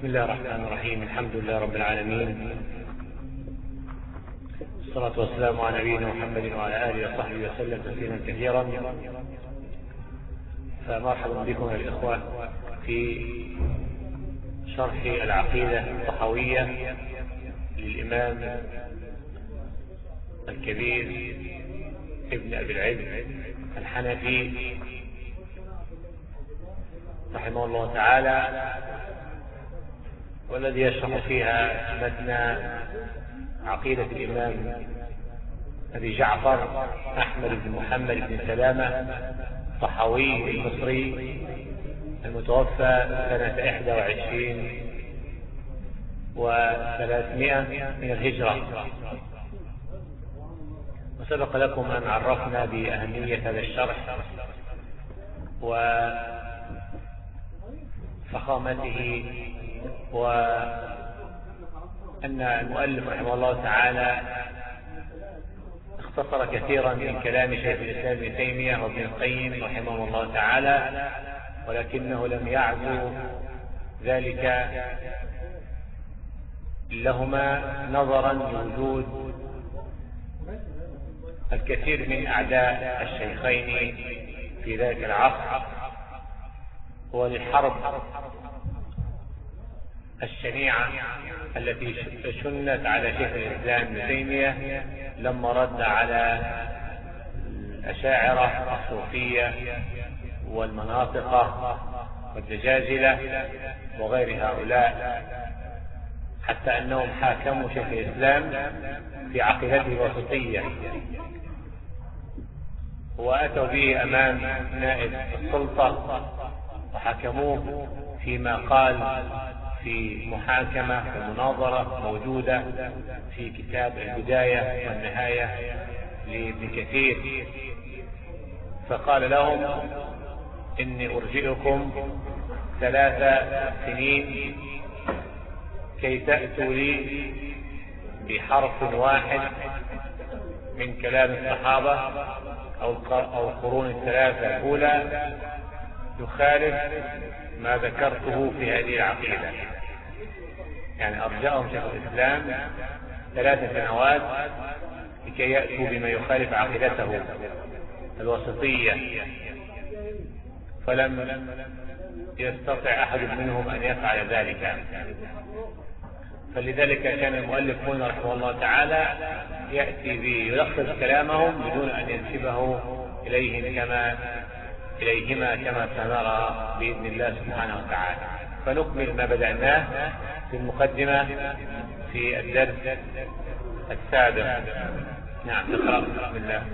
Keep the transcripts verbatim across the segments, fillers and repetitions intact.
بسم الله الرحمن الرحيم. الحمد لله رب العالمين، والصلاة والسلام على نبينا محمد وعلى آله وصحبه وسلم تسليما كثيرا. فمرحبا بكم يا الإخوة في شرح العقيدة الطحاوية للإمام الكبير ابن أبي العز الحنفي رحمه الله تعالى، والذي يشرح فيها متن عقيدة الإمام أبي جعفر أحمد بن محمد بن سلامة الطحاوي المصري المتوفى سنة إحدى وعشرين وثلاثمائة من الهجرة. وسبق لكم أن عرفنا بأهمية هذا الشرح وفخامته، وأن المؤلف رحمه الله تعالى اختصر كثيرا من كلام شيخ الإسلام ابن تيمية وابن القيم رحمه الله تعالى، ولكنه لم يعزو ذلك لهما نظرا لوجود الكثير من أعداء الشيخين في ذلك العصر، وللحرب الشنيعة التي شنت على شيخ الإسلام ابن تيمية لما رد على الأشاعرة الصوفية والمناطقة والدجاجلة وغير هؤلاء، حتى أنهم حاكموا شيخ الإسلام في عقيدته الوسطية، وأتوا به أمام نائب السلطة وحكموه فيما قال في محاكمة ومناظرة موجودة في كتاب البداية والنهاية لابن كثير. فقال لهم: إني أرجئكم ثلاث سنين كي تأتوا لي بحرف واحد من كلام الصحابة أو القرون الثلاثة الأولى يخالف ما ذكرته في هذه العقيدة. يعني أرجأهم شيخ الإسلام ثلاث سنوات لكي يأتوا بما يخالف عقيدته الوسطية، فلم يستطع أحد منهم أن يفعل ذلك. فلذلك كان المؤلف هنا رحمه الله تعالى يأتي بيلخص كلامهم بدون أن ينسبه إليهم كما إليهما كما سنرى بإذن الله سبحانه وتعالى. فنكمل ما بدأناه في المقدمة في الدرس السابع. نعم، تقرأ. بسم الله.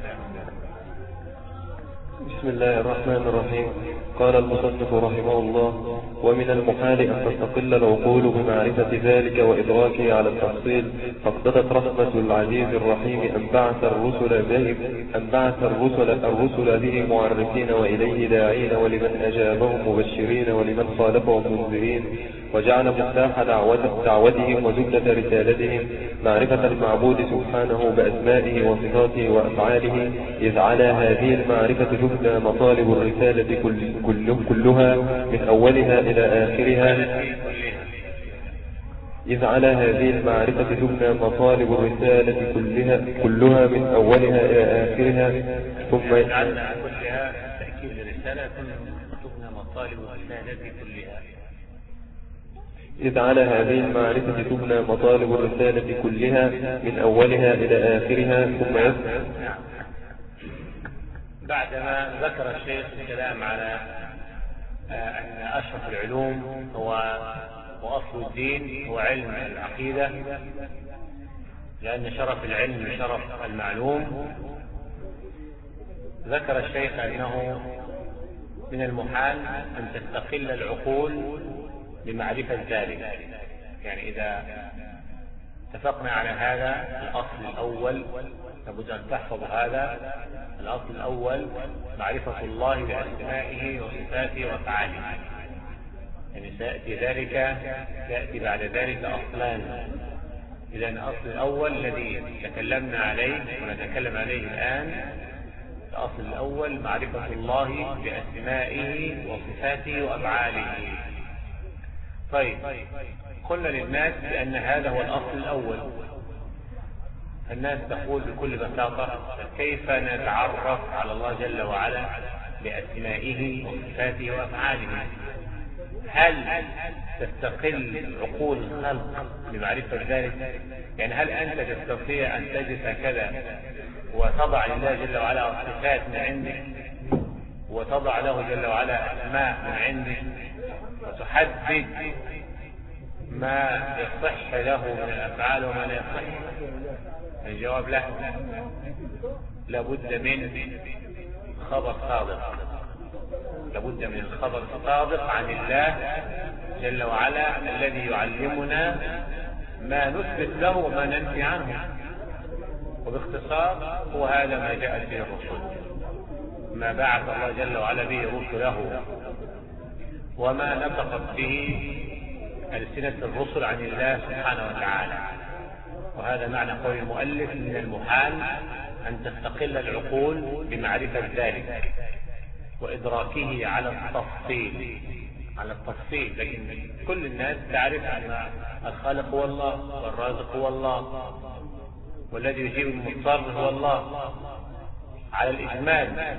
بسم الله الرحمن الرحيم. قال المصنف رحمه الله: ومن المحال أن تستقل العقول بمعرفة ذلك وإدراكه على التفصيل، فاقتضت رحمة العزيز الرحيم أن بعث الرسل به أن بعث الرسل الرسل به معرفين وإليه داعين، ولمن أجابهم مبشرين ولمن خالفهم منذرين، وجعل مفتاح دعوتهم وزبدة رسالتهم معرفة المعبود سبحانه بأسمائه وصفاته وأفعاله، إذ على هذه المعرفة تبنى مطالب الرسالة كل كلها من أولها إلى آخرها إذ على هذه المعرفة تبنى مطالب الرسالة كلها كلها من أولها إلى آخرها ثم على كلها تأكيد الرسالة تبنى مطالب الرسالة كلها إذ على هذه المعرفة تبنى مطالب الرسالة كلها من أولها إلى آخرها ثم يسمع. بعدما ذكر الشيخ الكلام على أن أشرف العلوم هو وأصل الدين هو علم العقيدة، لأن شرف العلم شرف المعلوم، ذكر الشيخ أنه من المحال أن تستقل العقول بمعرفة ذلك. يعني إذا اتفقنا على هذا الأصل الأول لابد أن تحفظ هذا الأصل الأول: معرفة الله بأسمائه وصفاته وأفعاله. يعني سيأتي ذلك يأتي بعد ذلك أصلان. إذا الأصل الأول الذي تكلمنا عليه ونتكلم عليه الآن، الأصل الأول معرفة الله بأسمائه وصفاته وأفعاله. طيب، قلنا للناس بأن هذا هو الأصل الأول. الناس تقول بكل بساطة: كيف نتعرف على الله جل وعلا بأسمائه وصفاته وأفعاله؟ هل تستقل عقول الخلق بمعرفة ذلك؟ يعني هل أنت تستطيع أن تجلس كذا وتضع لله جل وعلا صفات من عندك، وتضع له جل وعلا أسماء من عندك، وتحدد ما يصح له من الأفعال وما لا يصح؟ الجواب لا. لابد من خبر صادق، لابد من الخبر الصادق عن الله جل وعلا الذي يعلمنا ما نثبت له وما ننفي عنه. وباختصار هو هذا ما جاءت به الرسل، ما بعث الله جل وعلا به رسله، وما نطقت به ألسنة الرسل عن الله سبحانه وتعالى. وهذا معنى قول المؤلف: من المحال أن تستقل العقول بمعرفة ذلك وإدراكه على التفصيل، على التفصيل. لكن كل الناس تعرف أن الخالق هو الله، والرازق هو الله، والذي يجيب المضطر هو الله على الإجمال،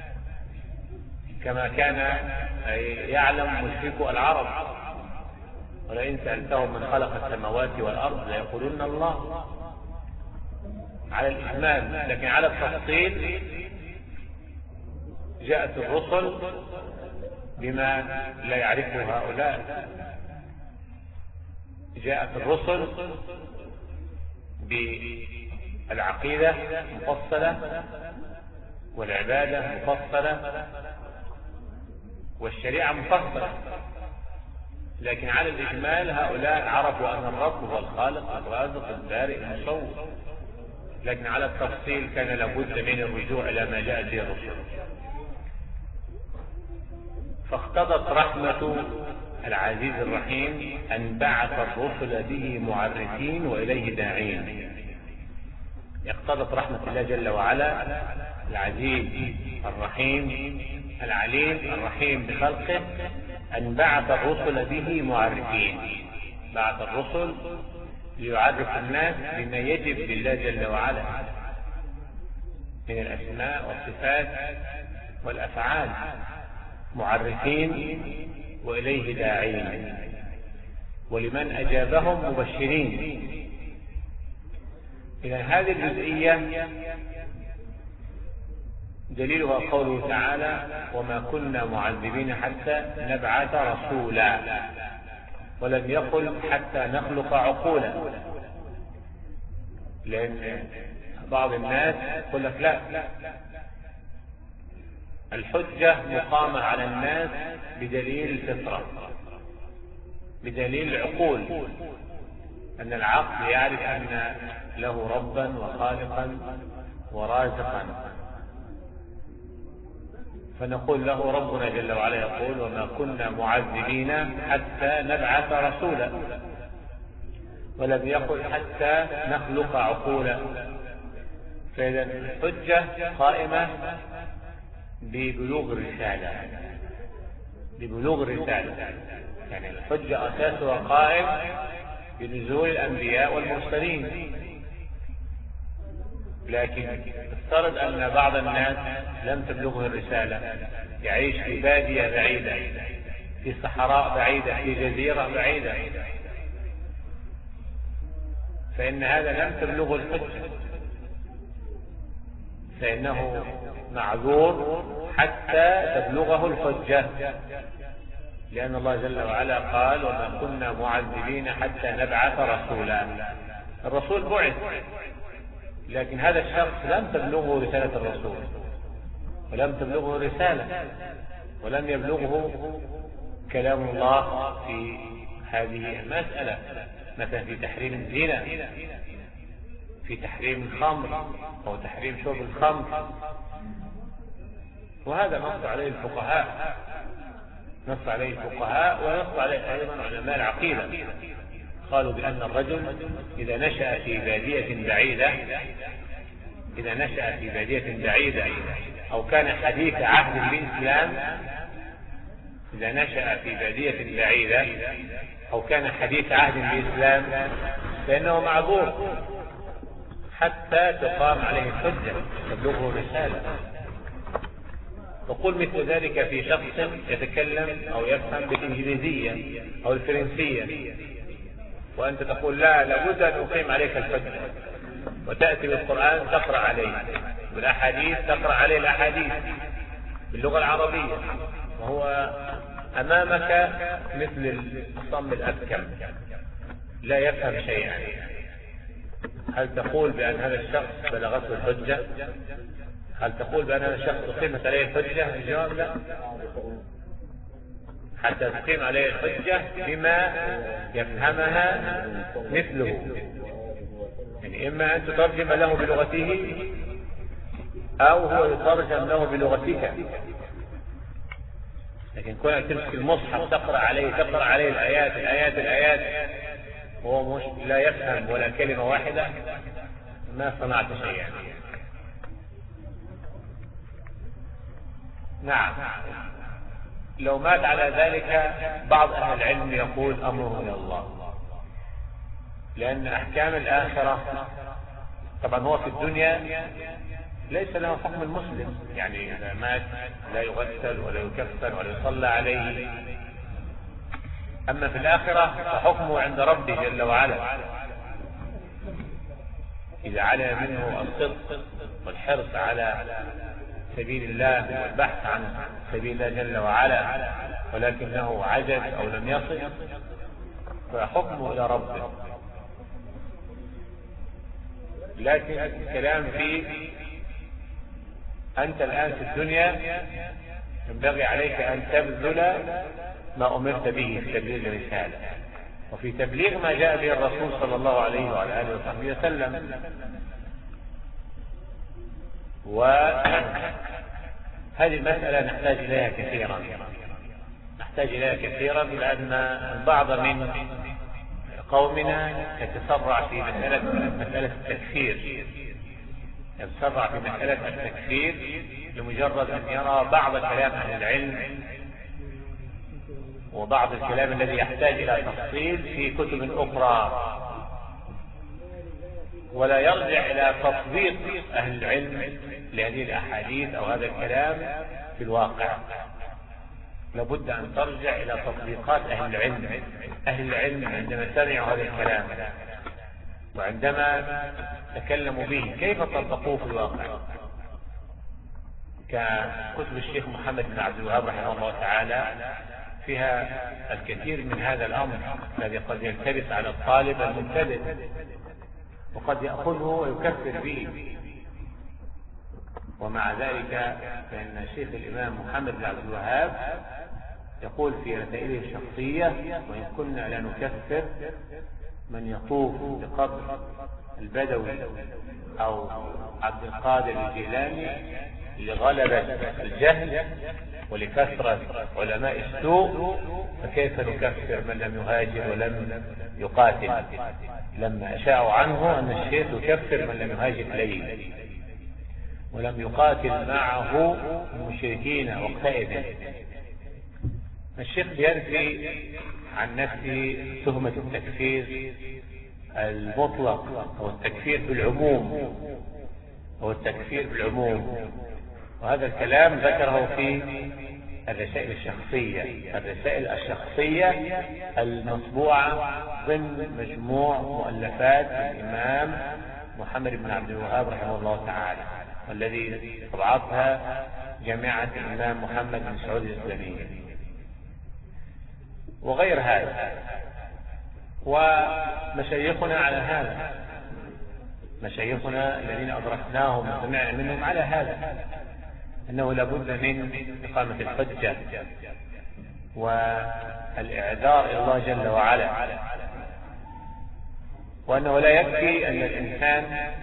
كما كان يعلم مشركو العرب. ولئن سألتهم من خلق السماوات والأرض ليقولون الله، على الإجمال. لكن على التفصيل جاءت الرسل بما لا يعرفه هؤلاء. جاءت الرسل بالعقيدة مفصلة، والعبادة مفصلة، والشريعة مفصلة. لكن على الإجمال هؤلاء عرفوا أن الرب هو الخالق الرازق البارئ المصور. لكن على التفصيل كان لابد من الرجوع إلى ما جاء به الرسل. فاقتضت رحمة العزيز الرحيم أن بعث الرسل به معرفين وإليه داعين. اقتضت رحمة الله جل وعلا العزيز الرحيم العليم الرحيم بخلقه أن بعث الرسل به معرفين. بعث الرسل ليعرف الناس بما يجب لله جل وعلا من الأسماء والصفات والأفعال، معرفين وإليه داعين، ولمن أجابهم مبشرين. إذن هذه الجزئية دليلها قوله تعالى: وما كنا معذبين حتى نبعث رسولا، ولم يقل حتى نخلق عقولا. لأن بعض الناس يقول لك لا، الحجة مقامة على الناس بدليل الفطرة، بدليل العقول، أن العقل يعرف أن له ربا وخالقا ورازقا. فنقول له ربنا جل وعلا يقول: وما كنا معذبين حتى نبعث رسولا، ولم يقل حتى نخلق عقولا. فإذا الحجة قائمة ببلوغ الرسالة، ببلوغ الرسالة. يعني الحجة أساسها قائم بنزول الأنبياء والمرسلين. لكن افترض أن بعض الناس لم تبلغه الرسالة، يعيش في بادية بعيدة، في صحراء بعيدة، في جزيرة بعيدة، فإن هذا لم تبلغه الحجة، فإنه معذور حتى تبلغه الحجة. لأن الله جل وعلا قال: وما كنا معذبين حتى نبعث رسولا. الرسول بعث، لكن هذا الشخص لم تبلغه رسالة الرسول، ولم تبلغه الرسالة، ولم يبلغه كلام الله في هذه المسألة، مثلا في تحريم الزنا، في تحريم الخمر، أو تحريم شرب الخمر. وهذا نص عليه الفقهاء، نص عليه الفقهاء ونص عليه أيضا علماء العقيدة. قالوا بأن الرجل إذا نشأ في بادية بعيدة، إذا نشأ في بادية بعيدة أو كان حديث عهد بالإسلام، إذا نشأ في بادية بعيدة أو كان حديث عهد بالإسلام فإنه معذور حتى تقام عليه الحجة تبلغه رسالة. وقل مثل ذلك في شخص يتكلم أو يفهم بالإنجليزية أو الفرنسية وأنت تقول لا لابد أن أقيم عليك الحجة، وتأتي بالقرآن تقرأ عليه، بالأحاديث تقرأ عليه الأحاديث باللغة العربية، وهو أمامك مثل الصم الأبكم لا يفهم شيئا. هل تقول بأن هذا الشخص بلغته الحجة؟ هل تقول بأن هذا الشخص أقيمت عليه الحجة؟ الجواب لا، حتى تقيم عليه الحجة بما يفهمها مثله. يعني إما أن تترجم له بلغته أو هو يترجم له بلغتك. لكن كونك تمسك المصحف تقرأ عليه تقرأ عليه الآيات الآيات الآيات وهو مش لا يفهم ولا كلمة واحدة ما صنعت شيئا. نعم، لو مات على ذلك بعض أهل العلم يقول أمره إلى الله، لأن أحكام الآخرة طبعا هو في الدنيا ليس له حكم المسلم، يعني إذا مات لا يغسل ولا يكفن ولا يصلى عليه. أما في الآخرة فحكمه عند ربه جل وعلا، إذا علم منه الصدق والحرص على سبيل الله والبحث عن سبيل الله جل وعلا ولكنه عجز أو لم يصل فحكمه إلى ربه. لكن الكلام في أنت الآن في الدنيا ينبغي عليك أن تبذل ما أمرت به في تبليغ الرسالة وفي تبليغ ما جاء به الرسول صلى الله عليه وعلى آله وصحبه وسلم. وهذه المسألة نحتاج إليها كثيرا نحتاج إليها كثيرا لأن البعض من قومنا يتسرع في مسألة مسألة التكفير يتسرع في مسألة التكفير لمجرد أن يرى بعض كلام أهل العلم وبعض الكلام الذي يحتاج إلى تفصيل في كتب أخرى، ولا يرجع إلى تطبيق أهل العلم لهذه الأحاديث أو هذا الكلام في الواقع. لابد أن ترجع إلى تطبيقات أهل العلم. أهل العلم عندما سمعوا هذا الكلام وعندما تكلموا به كيف طبقوه في الواقع؟ ككتب الشيخ محمد بن عبد الوهاب رحمه الله تعالى فيها الكثير من هذا الأمر الذي قد يلتبس على الطالب المبتدئ وقد يأخذه ويكفر به. ومع ذلك فإن الشيخ الإمام محمد بن عبد الوهاب يقول في رسائله الشخصية: وإن كنا لا نكفر من يطوف بقبر البدوي أو عبد القادر الجيلاني لغلبة الجهل ولكثرة علماء السوء، فكيف نكفر من لم يهاجر ولم يقاتل؟ لما أشاعوا عنه أن الشيخ يكفر من لم يهاجر إليه ولم يقاتل معه المشركين وقتئذ. الشيخ ينفي عن نفسه تهمة التكفير المطلق أو التكفير بالعموم أو التكفير بالعموم وهذا الكلام ذكره في الرسائل الشخصية الرسائل الشخصية المطبوعة ضمن مجموع مؤلفات الإمام محمد بن عبد الوهاب رحمه الله تعالى، والذي طبعتها جامعة الإمام محمد بن سعود الإسلامية وغير هذا. ومشايخنا على هذا، مشايخنا الذين أدركناهم وسمعنا منهم على هذا، أنه لابد من إقامة الحجة والإعذار إلى الله جل وعلا، وأنه لا يكفي أن الإنسان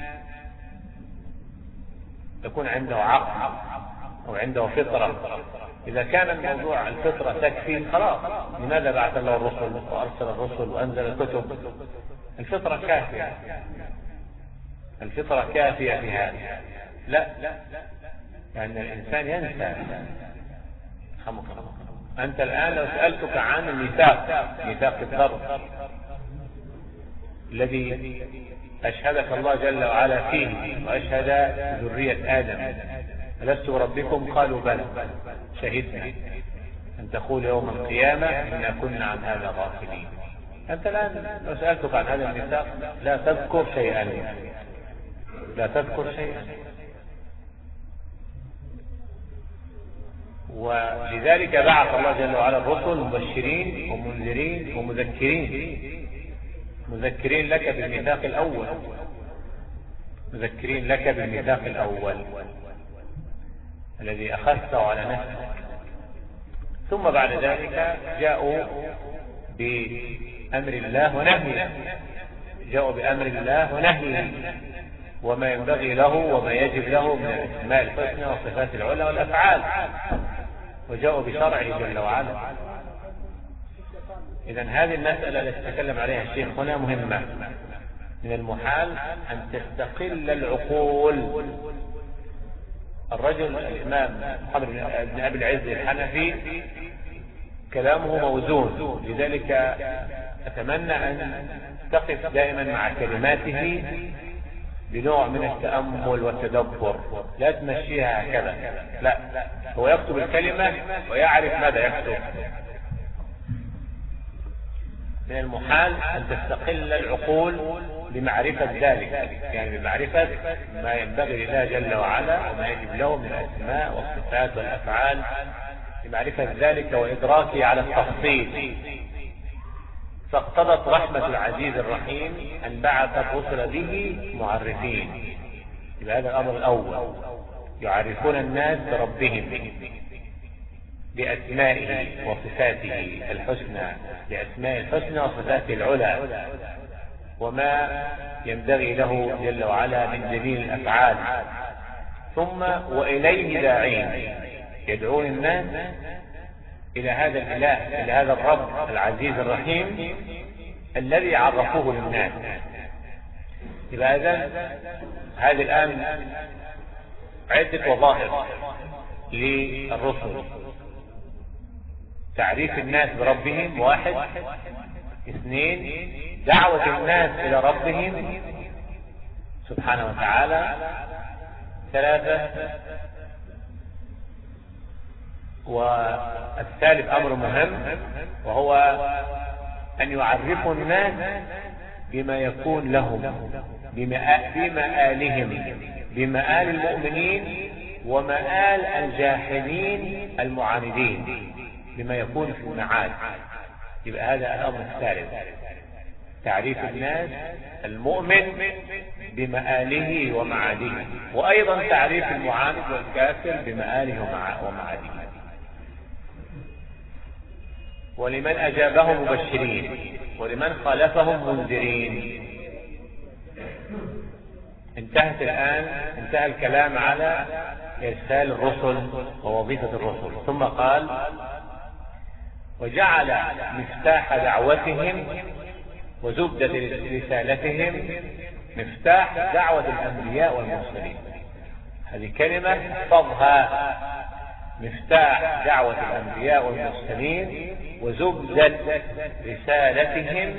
يكون عنده عقل أو عنده فطرة. إذا كان الموضوع الفطرة تكفي خلاص، لماذا بعث الله الرسل وأرسل الرسل وأنزل الكتب؟ الفطرة كافية، الفطرة كافية في هذا. لا، لأن الإنسان ينسى. أنت الآن لو سألتك عن الميثاق، ميثاق الضرب الذي أشهدك الله جل وعلا فيه وأشهد ذرية آدم ألست بربكم؟ قالوا بلى شهدنا أن تقول يوم القيامة إنا كنا عن هذا غافلين. أنت الآن لو سألتك عن هذا الميثاق لا تذكر شيئا، لا تذكر شيئا. ولذلك بعث الله جل وعلا الرسل مبشرين ومنذرين ومذكرين، مذكرين لك بالميثاق الأول، مذكرين لك بالميثاق الأول الذي أخذته على نفسك. ثم بعد ذلك جاءوا بأمر الله ونهيه، جاءوا بأمر الله ونهيه وما ينبغي له وما يجب له من الأسماء الحسنى والصفات العلى والأفعال، وجاءوا بشرعه جل وعلا. إذن هذه المسألة التي تكلم عليها الشيخ هنا مهمة. من المحال أن تستقل العقول. الرجل الإمام محمد بن أبي العز الحنفي كلامه موزون، لذلك أتمنى أن تقف دائما مع كلماته بنوع من التأمل والتدبر، لا تمشيها هكذا، لا، هو يكتب الكلمة ويعرف ماذا يكتب. من المحال أن تستقل العقول بمعرفة ذلك، يعني بمعرفة ما ينبغي لله جل وعلا وما يجب له من الأسماء والصفات والأفعال، بمعرفة ذلك وإدراكه على التفصيل. فاقتضت رحمة العزيز الرحيم أن بعث الرسل به معرفين. يبقى هذا الأمر الأول، يعرفون الناس بربهم، بأسمائه وصفاته الحسنى، بأسماء الحسنى وصفاته العلى، وما ينبغي له جل وعلا من جميل الأفعال. ثم وإليه داعين، يدعون الناس إلى هذا الإله، إلى هذا الرب العزيز الرحيم الذي عرفوه للناس. يبقى إذن هذه الآن عدة وظائف للرسل: تعريف الناس بربهم، واحد. اثنين، دعوة الناس إلى ربهم سبحانه وتعالى. ثلاثة، والثالث أمر مهم، وهو أن يعرفوا الناس بما يكون لهم، بمآلهم، بمآل المؤمنين ومآل الجاحدين المعاندين، بما يكون في المعاد. يبقى هذا الأمر الثالث، تعريف الناس المؤمن بمآله ومعاده، وأيضا تعريف المعاند والكافر بمآله ومعاده. ولمن أجابهم مبشرين ولمن خالفهم منذرين. انتهت الآن انتهى الكلام على إرسال الرسل ووظيفة الرسل. ثم قال: وجعل مفتاح دعوتهم وزبدة رسالتهم مفتاح دعوة الأنبياء والمرسلين. هذه كلمة احفظها: مفتاح دعوة الأنبياء والمرسلين وزبدة رسالتهم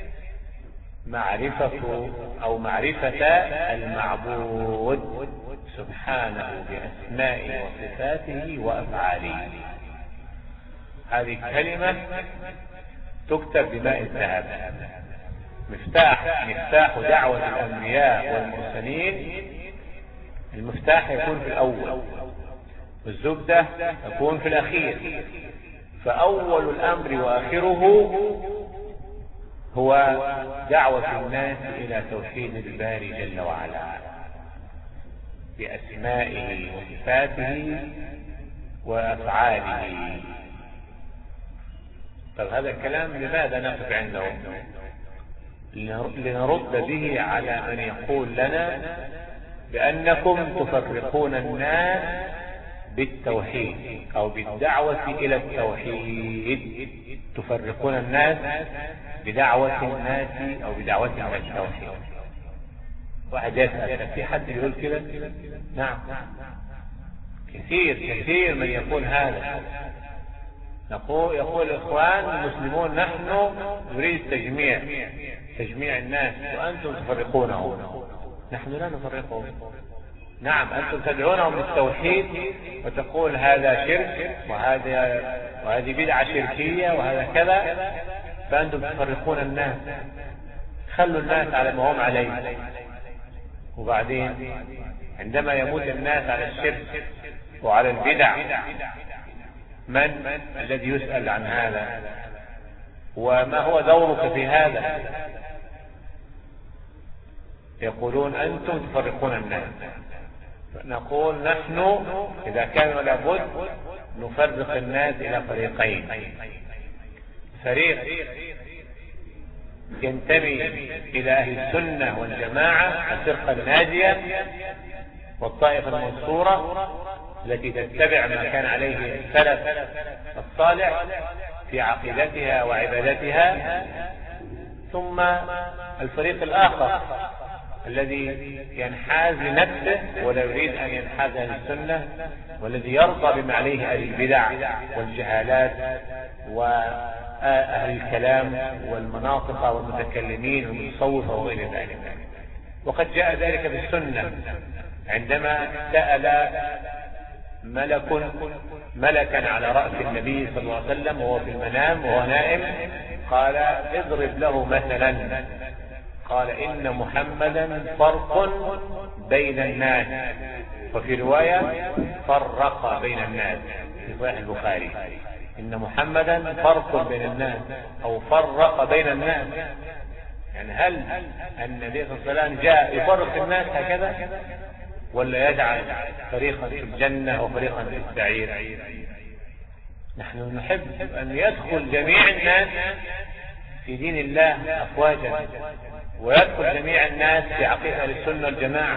معرفة أو معرفة المعبود سبحانه بأسمائه وصفاته وأفعاله. هذه كلمة تكتب بماء الذهب. مفتاح مفتاح دعوة الأنبياء والمرسلين، المفتاح يكون في الأول والزبدة تكون في الأخير. فأول الأمر وآخره هو دعوة الناس إلى توحيد الباري جل وعلا بأسمائه وصفاته وأفعاله. طب هذا الكلام لماذا نقف عنده؟ لنرد به على من يقول لنا بأنكم تفرقون الناس بالتوحيد أو بالدعوة إلى التوحيد، تفرقون الناس بدعوة الناس أو بدعوتهم إلى التوحيد. واحد يسأل: في حد يقول كده؟ نعم، كثير كثير من يقول هذا. نقول يقول الإخوان المسلمون نحن نريد تجميع تجميع الناس وأنتم تفرقونهم. نحن لا نفرقهم. نعم أنتم تدعونهم للتوحيد وتقول هذا شرك وهذا وهذه بدعة شركية وهذا كذا، فأنتم تفرقون الناس. خلوا الناس على ما هم عليه، وبعدين عندما يموت الناس على الشرك وعلى البدع من الذي يسأل عن هذا؟ وما هو دورك في هذا؟ يقولون أنتم تفرقون الناس. نقول نحن إذا كان ولا بد نفرق الناس إلى فريقين: فريق ينتمي إلى أهل السنة والجماعة الفرقة الناجية والطائفة المنصورة التي تتبع ما كان عليه السلف الصالح في عقيدتها وعبادتها، ثم الفريق الآخر الذي ينحاز لنفسه ولا يريد أن ينحاز للسنة، والذي يرضى بما عليه أهل البدع والجهالات وأهل الكلام والمناطق والمتكلمين والمتصوفة وغير ذلك. وقد جاء ذلك بالسنة عندما سأل ملك ملكا على رأس النبي صلى الله عليه وسلم وهو في المنام وهو نائم، قال اضرب له مثلا، قال إن محمدا فرق بين الناس، وفي رواية فرق بين الناس في صحيح البخاري، إن محمدا فرق بين الناس أو فرق بين الناس. يعني هل النبي صلى الله عليه وسلم جاء يفرق الناس هكذا، ولا يجعل فريقا في الجنة وفريقا في السعير؟ نحن نحب أن يدخل جميع الناس في دين الله أفواجا، ويدخل جميع الناس في عقيدة السنة والجماعة،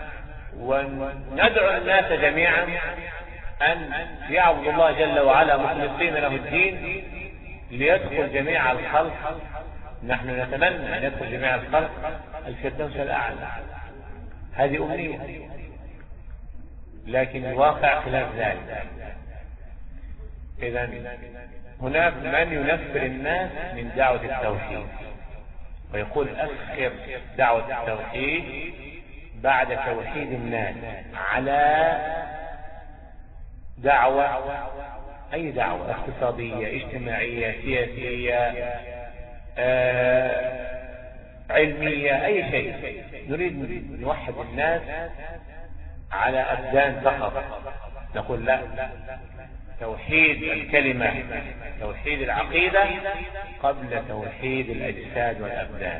وندعو الناس جميعا أن يعبدوا الله جل وعلا مخلصين له الدين ليدخل جميع الخلق. نحن نتمنى أن يدخل جميع الخلق الفردوس الأعلى، هذه أمنية، لكن الواقع خلاف ذلك. إذن هناك من ينفر الناس من دعوة التوحيد ويقول أخر دعوة التوحيد بعد توحيد الناس على دعوة، أي دعوة اقتصادية اجتماعية سياسية آه علمية، أي شيء. نريد نوحد الناس على أبدان فقط. نقول لا، توحيد الكلمة توحيد العقيدة قبل توحيد الأجساد والأبدان.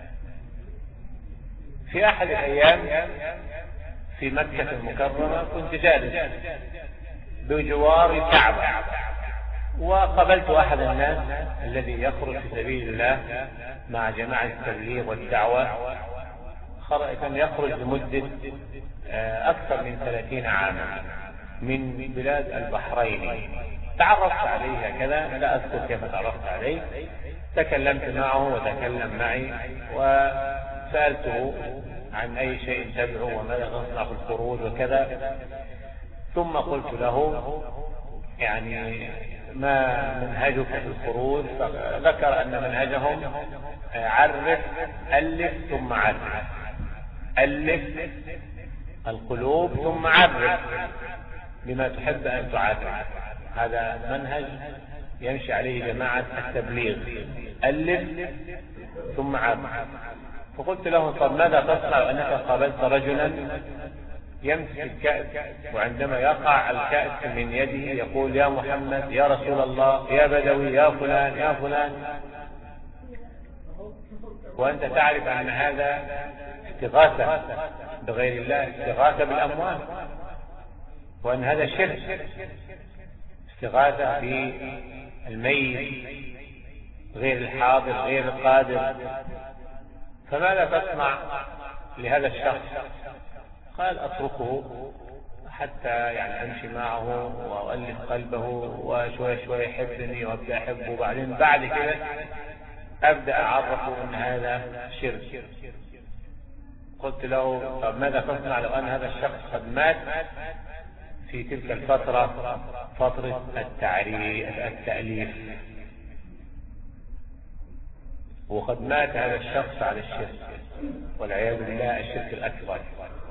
في أحد الأيام في مكة المكرمة كنت جالس بجوار الكعبة، وقابلت أحد الناس الذي يخرج في سبيل الله مع جماعة التبليغ والدعوة، كان يخرج لمدة أكثر من ثلاثين عاما من بلاد البحرين. تعرفت عليه كذا، لا أذكر كيف تعرفت عليه، تكلمت معه وتكلم معي وسألته عن أي شيء تدعو وماذا نصنع في الخروج وكذا. ثم قلت له يعني ما منهجك في الخروج؟ فذكر أن منهجهم عرف ألف ثم عرف، ألف القلوب ثم عرف بما تحب أن تعرف. هذا منهج يمشي عليه جماعة التبليغ، ألف ثم عرف. فقلت له طب ماذا تصنع أنك قابلت رجلا يمسك الكأس، وعندما يقع الكأس من يده يقول يا محمد يا رسول الله يا بدوي يا فلان يا فلان، وأنت تعرف أن هذا استغاثة بغير الله، استغاثة بالأموال، وأن هذا شرك، استغاثة بالميت غير الحاضر غير القادر. فماذا تصنع لهذا الشخص؟ قال أتركه حتى يعني أمشي معه وأؤلف قلبه وشوي شوي يحبني وأبدأ أحبه، وبعدين بعد كده أبدأ أعرفه أن هذا شرك. قلت له طب ماذا تصنع لو أن هذا الشخص قد مات في تلك الفترة فترة التعريف التأليف، وقد مات هذا الشخص على الشرك والعياذ بالله الشرك الأكبر.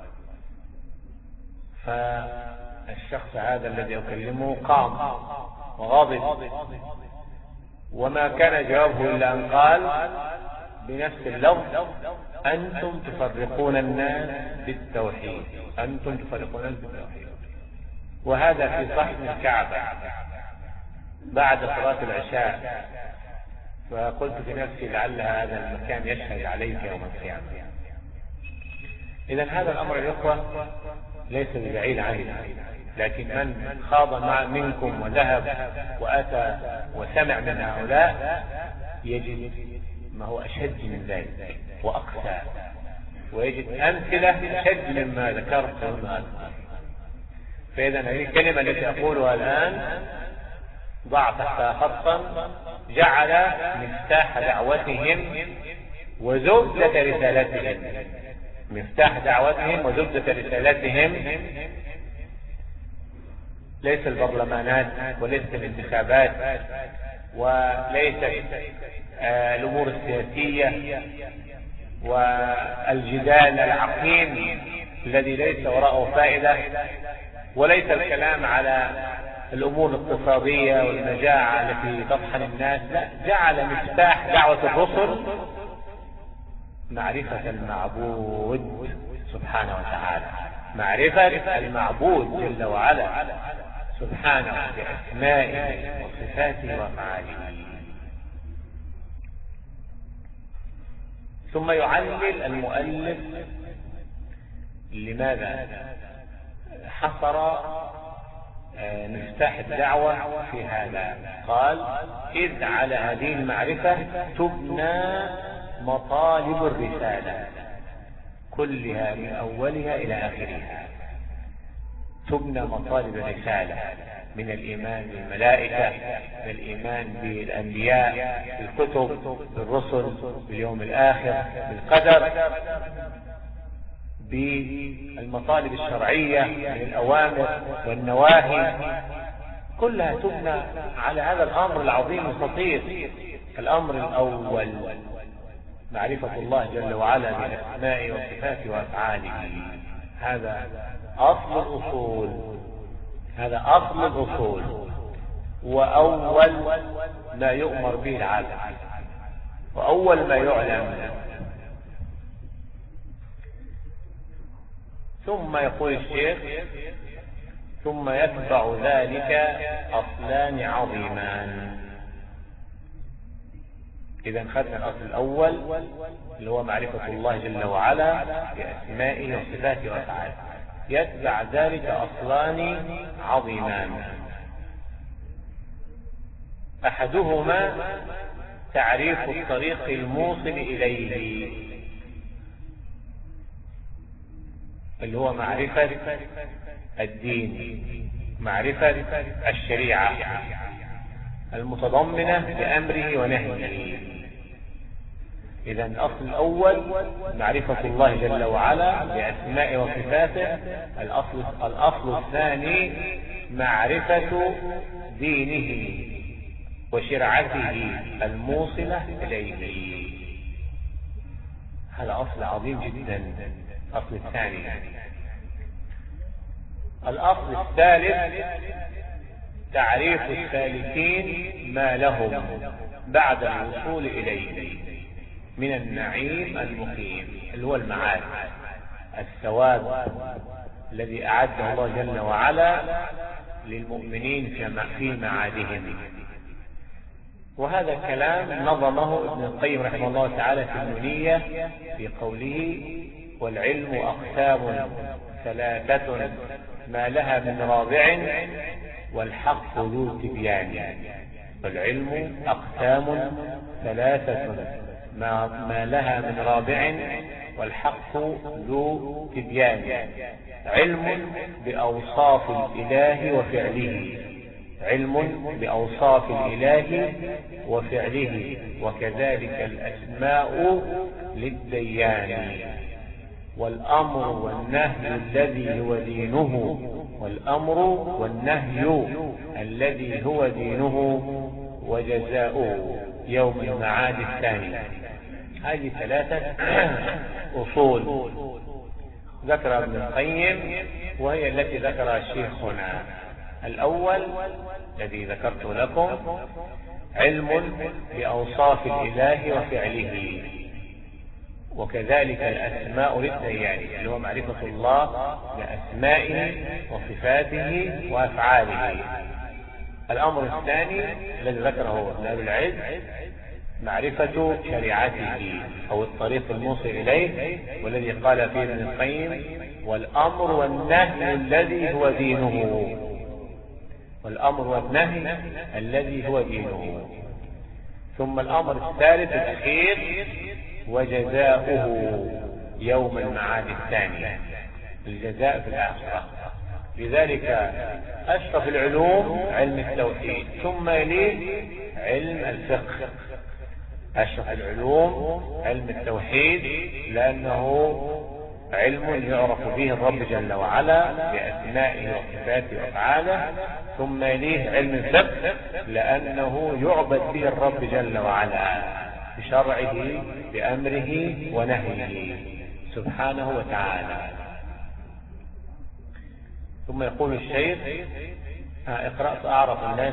فالشخص هذا الذي أكلمه قام وغضب، وما كان جوابه إلا أن قال بنفس اللفظ: أنتم تفرقون الناس بالتوحيد، أنتم تفرقون الناس بالتوحيد. وهذا في صحن الكعبة بعد صلاة العشاء. فقلت في نفسي لعل هذا المكان يشهد عليك يوم القيامة. إذن هذا الأمر يا إخوة ليس ببعيد عننا، لكن من خاض مع منكم وذهب وأتى وسمع من هؤلاء يجد ما هو أشد من ذلك وأقسى، ويجد أمثلة أشد مما ذكرت وما أذكر. فإذا هذه الكلمة التي أقولها الآن ضع تحتها خطا: جعل مفتاح دعوتهم وزبدة رسالتهم. مفتاح دعوتهم وزبدة رسالتهم ليس البرلمانات وليست الانتخابات وليست آه الأمور السياسية والجدال العقيم الذي ليس وراءه فائدة، وليس الكلام على الأمور الاقتصادية والمجاعة التي تطحن الناس. لا، جعل مفتاح دعوة الرسل معرفة المعبود سبحانه وتعالى، معرفة المعبود جل وعلا سبحانه بأسمائه وصفاته وأفعاله. ثم يعلل المؤلف لماذا حصر مفتاح الدعوة في هذا. قال: إذ على هذه المعرفة تبنى مطالب الرسالة كلها من أولها إلى آخرها. تبنى مطالب الرسالة من الإيمان بالملائكة، من الإيمان بالأنبياء، بالكتب، بالرسل، باليوم الآخر، بالقدر، بالمطالب الشرعية من الأوامر والنواهي، كلها تبنى على هذا الأمر العظيم الخطير. الأمر الأول معرفة الله جل وعلا بأسمائه وصفاته وأفعاله. هذا أصل الأصول، هذا أصل الأصول وأول ما يؤمر به العبد وأول ما يعلم. ثم يقول الشيخ: ثم يتبع ذلك أصلان عظيمان. إذا خدنا الأصل الأول اللي هو معرفة الله جل وعلا بأسمائه وصفاته وأفعاله، يتبع ذلك أصلان عظيمان. أحدهما تعريف الطريق الموصل إليه، اللي هو معرفة الدين، معرفة الشريعة المتضمنة بأمره ونهيه. إذا الأصل الأول معرفة الله جل وعلا بأسمائه وصفاته. الأصل, الأصل الثاني معرفة دينه وشرعته الموصلة إليه. هذا أصل عظيم جدا، الأصل الثاني. الأصل الثالث تعريف السالكين ما لهم بعد الوصول إليه من النعيم المقيم، اللي هو المعاد، الثواب الذي أعده الله جل وعلا للمؤمنين في معادهم. وهذا كلام نظمه ابن القيم رحمه الله تعالى في النونية في قوله: والعلم أقسام ثلاثة ما لها من رابع والحق ذو تبيان. والعلم أقسام ثلاثة ما, ما لها من رابع والحق ذو تبيان. علم بأوصاف الإله وفعله، علم بأوصاف الإله وفعله، وكذلك الأسماء للديان. والأمر والنهي الذي هو دينه والأمر والنهي الذي هو دينه وجزاؤه يوم المعاد الثاني. هذه ثلاثة أصول ذكر ابن القيم وهي التي ذكرها شيخنا. الأول الذي ذكرت لكم علم بأوصاف الإله وفعله، وكذلك الأسماء للديان اللي هو معرفة الله بأسمائه وصفاته وأفعاله. الأمر الثاني الذي ذكره ابن أبي العز معرفة شريعته أو الطريق الموصل إليه، والذي قال فيه ابن القيم والأمر والنهي الذي هو دينه، والأمر والنهي الذي هو دينه. ثم الأمر الثالث الأخير وجزاؤه يوم المعاد الثاني، الجزاء في الآخرة. لذلك أشرف العلوم علم التوحيد، ثم يليه علم الفقه. أشرف العلوم علم التوحيد لأنه علم يعرف به الرب جل وعلا بأسمائه وصفاته وأفعاله، ثم يليه علم الفقه لأنه يعبد به الرب جل وعلا بشرعه بأمره ونهيه سبحانه وتعالى. ثم يقول الشيخ اقرأ فأعرف الناس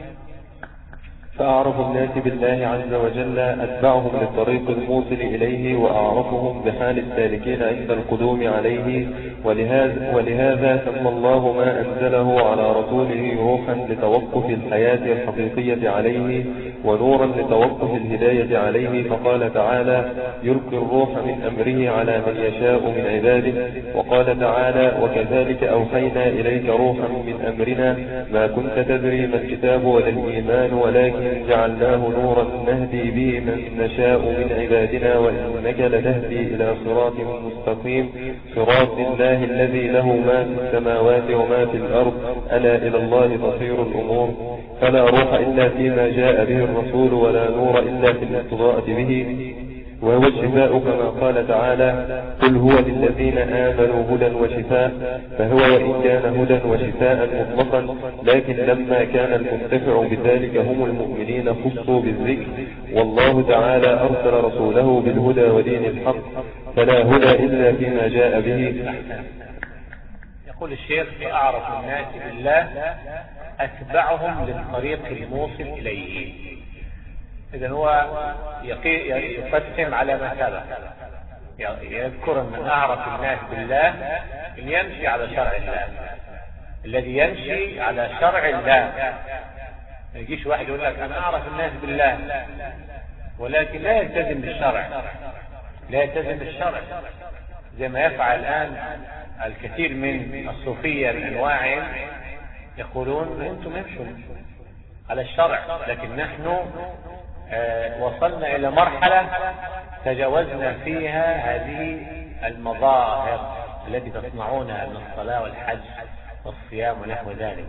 فأعرف الناس بالله عز وجل أتبعهم للطريق الموصل إليه، وأعرفهم بحال السالكين عند القدوم عليه. ولهذا, ولهذا سمى الله ما أنزله على رسوله روحا لتوقف الحياة الحقيقية عليه، ونورا لتوقف الهداية عليه. فقال تعالى يلقي الروح من أمره على من يشاء من عباده. وقال تعالى وكذلك أوحينا إليك روحا من أمرنا ما كنت تدري ما الكتاب ولا الإيمان ولكن جعلناه نورا نهدي به من نشاء من عبادنا وإنك لتهدي إلى صراط مستقيم صراط الله الذي له ما في السماوات وما في الأرض ألا إلى الله تصير الأمور. فلا روح إلا فيما جاء به الرسول ولا نور إلا في الاقتضاء به، وهو الشفاء كما قال تعالى قل هو للذين آمنوا هدى وشفاء. فهو وإن كان هدى وشفاء مطلقا، لكن لما كان المنتفع بذلك هم المؤمنين خصوا بالذكر. والله تعالى أرسل رسوله بالهدى ودين الحق، فلا هدى إلا فيما جاء به. يقول الشيخ فأعرف الناس بالله أتبعهم للطريق الموصل إليه. إذا هو يقسم على ما سبق، يذكر أن أعرف الناس بالله أن يمشي على شرع الله، الذي يمشي على شرع الله. ما يجيش واحد يقول لك أنا أعرف الناس بالله ولكن لا يلتزم بالشرع، لا يلتزم بالشرع زي ما يفعل الآن الكثير من الصوفية بأنواعهم، يقولون أنتم امشوا على الشرع، لكن نحن آه وصلنا إلى مرحلة تجاوزنا فيها هذه المظاهر التي تصنعونها من الصلاة والحج والصيام ونحو ذلك.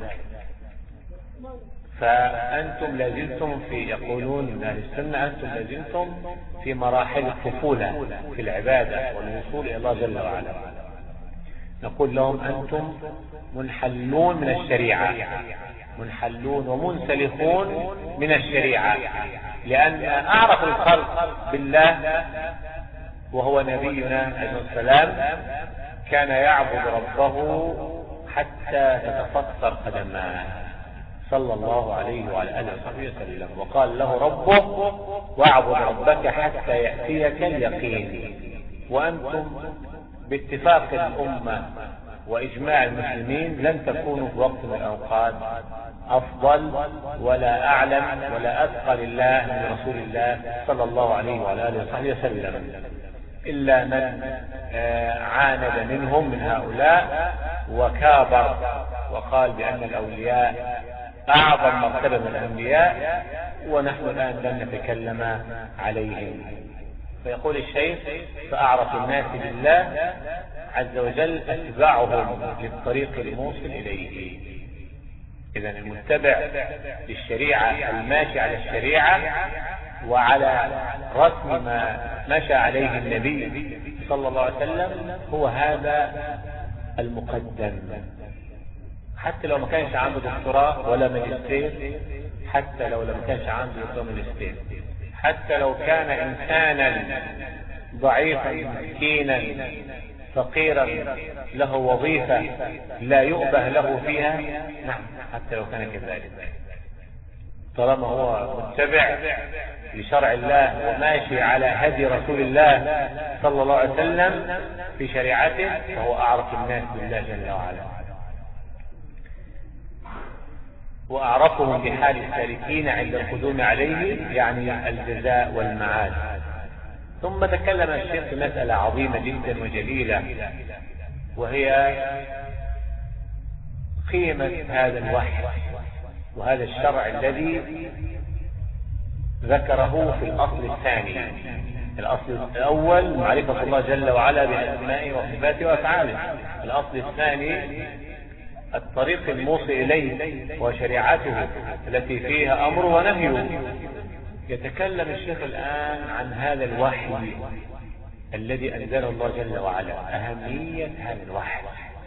فأنتم لازلتم في، يقولون من أهل السنة أنتم لازلتم في مراحل الطفولة في العبادة والوصول إلى الله جل وعلا. نقول لهم أنتم منحلون من الشريعة، منحلون ومنسلخون من الشريعة، لأن أعرف الخلق بالله وهو نبينا عليه السلام كان يعبد ربه حتى تتفطر قدماه صلى الله عليه وعلى آله وصحبه وسلم، وقال له ربه واعبد ربك حتى يأتيك اليقين. وأنتم باتفاق الأمة وإجماع المسلمين لن تكونوا في وقت من الأوقات أفضل ولا أعلم ولا أتقى لله من رسول الله صلى الله عليه وعلى آله وصحبه وسلم، إلا من عاند منهم من هؤلاء وكابر وقال بأن الأولياء أعظم مرتبة من الأنبياء، ونحن الآن لن نتكلم عليهم. فيقول الشيخ فأعرف الناس بالله عز وجل أتبعهم للطريق الموصل إليه. إذا المتبع للشريعة الماشي على الشريعة وعلى رسم ما مشى عليه النبي صلى الله عليه وسلم هو هذا المقدم، حتى لو ما كانش عنده دكتوراه ولا ماجستير، حتى لو لم كانش عنده دكتوراه ماجستير، حتى لو كان إنسانا ضعيفا مسكينا فقيرا له وظيفة لا يؤبه له فيها، نعم حتى لو كان كذلك، طالما هو متبع لشرع الله وماشي على هدي رسول الله صلى الله عليه وسلم في شريعته، فهو أعرف الناس بالله جل وعلا وأعرفهم بحال السالكين عند القدوم عليه، يعني الجزاء والمعاد. ثم تكلم الشيخ في مسألة عظيمة جدا وجليلة، وهي قيمة هذا الوحي وهذا الشرع الذي ذكره في الأصل الثاني. الأصل الأول معرفة الله جل وعلا بأسمائه وصفاته وأفعاله، الأصل الثاني الطريق الموصل إليه وشريعته التي فيها أمر ونهي. يتكلم الشيخ الآن عن هذا الوحي الذي أنزله الله جل وعلا، أهمية هذا الوحي،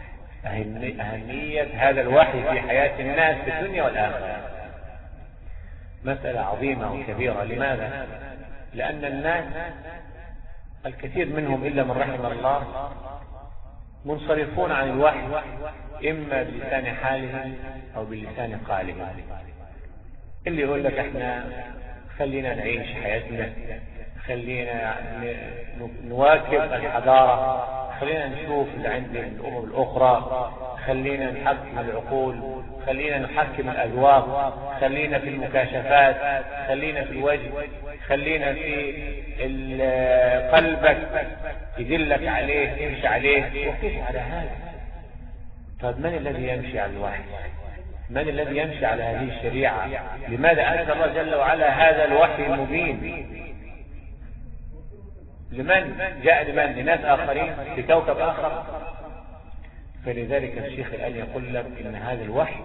أهمية هذا الوحي في حياة الناس في الدنيا والآخرة. مسألة عظيمة وكبيرة. لماذا؟ لأن الناس الكثير منهم إلا من رحم الله منصرفون عن الوحي، إما بلسان حالهم أو بلسان قالهم. اللي يقول لك احنا خلينا نعيش حياتنا، خلينا نواكب الحضارة، خلينا نشوف اللي عند الأمم الأخرى، خلينا نحكم العقول، خلينا نحكم الأذواق، خلينا في المكاشفات، خلينا في الوجه، خلينا في قلبك يدلك عليه امشي عليه. وكيف على هذا؟ طيب من الذي يمشي على الوحي؟ من الذي يمشي على هذه الشريعة؟ لماذا أنزل الله جل وعلا هذا الوحي المبين؟ لمن جاء؟ لمن؟ لناس آخرين في كوكب آخر. فلذلك الشيخ الآن يقول لك إن هذا الوحي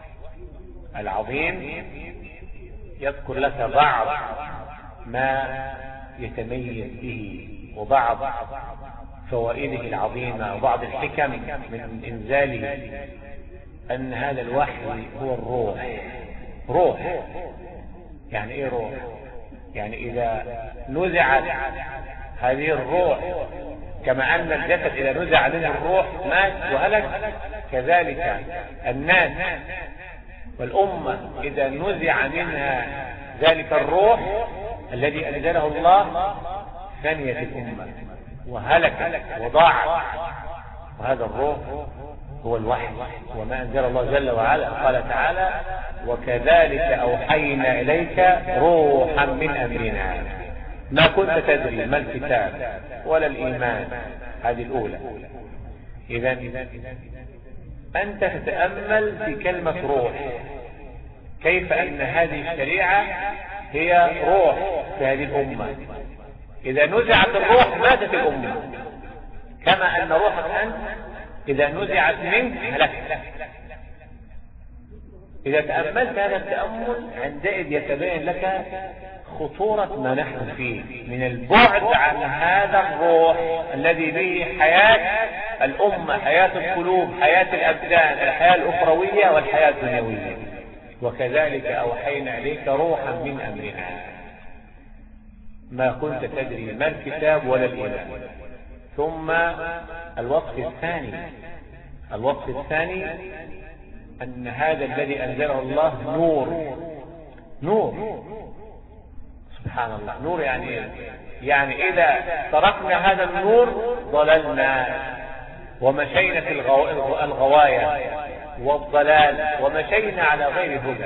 العظيم يذكر لك بعض ما يتميز به وبعض فوائده العظيمة وبعض الحكم من إنزاله. أن هذا الوحي هو الروح. روح يعني إيه روح؟ يعني إذا نزعت هذه الروح، كما أن الجسد إذا نزع منه الروح مات وهلك، كذلك الناس والأمة إذا نزع منها ذلك الروح الذي أنزله الله فنيت الأمة وهلكت وضاعت. وهذا الروح هو الوحي وما أنزل الله جل وعلا. قال تعالى: وكذلك أوحينا إليك روحا من أمرنا ما كنت تدري ما الكتاب ولا الإيمان. هذه الأولى. إذا أنت تتأمل في كلمة روح، كيف أن هذه الشريعة هي روح في هذه الأمة. إذا نزعت الروح ماتت الأمة، كما أن روحك أنت إذا نزعت منك هلكت. إذا تأملت هذا التأمل عندئذ يتبين لك خطورة ما نحن فيه من البعد عن هذا الروح الذي به حياة الأمة، حياة القلوب، حياة الأبدان، الحياة الأخروية والحياة الدنيوية. وكذلك أوحينا إليك روحا من أمرنا ما كنت تدري ما الكتاب ولا الإيمان. ثم الوصف الثاني الوصف الثاني أن هذا الذي أنزله الله نور. نور سبحان الله. نور يعني إيه؟ يعني إذا تركنا هذا النور ضللنا ومشينا في الغو... الغواية والضلال ومشينا على غير هدى.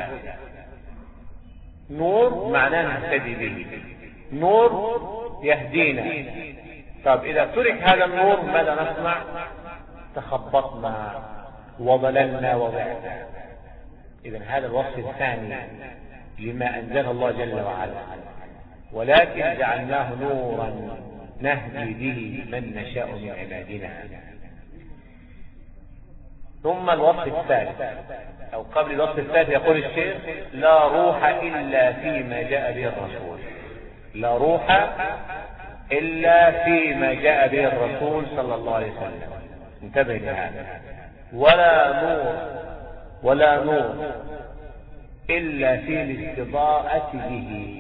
نور معناه نهتدي به، نور يهدينا. طب إذا ترك هذا النور ماذا نصنع؟ تخبطنا وضللنا وضعنا. إذن هذا الوصف الثاني لما أنزل الله جل وعلا. ولكن جعلناه نورا نهدي به من نشاء من عبادنا. ثم الوصف الثالث أو قبل الوصف الثالث يقول الشيخ: لا روح إلا فيما جاء به الرسول. لا روح إلا فيما جاء به الرسول صلى الله عليه وسلم. انتبه لهذا. ولا نور ولا نور إلا في الاستضاءة به.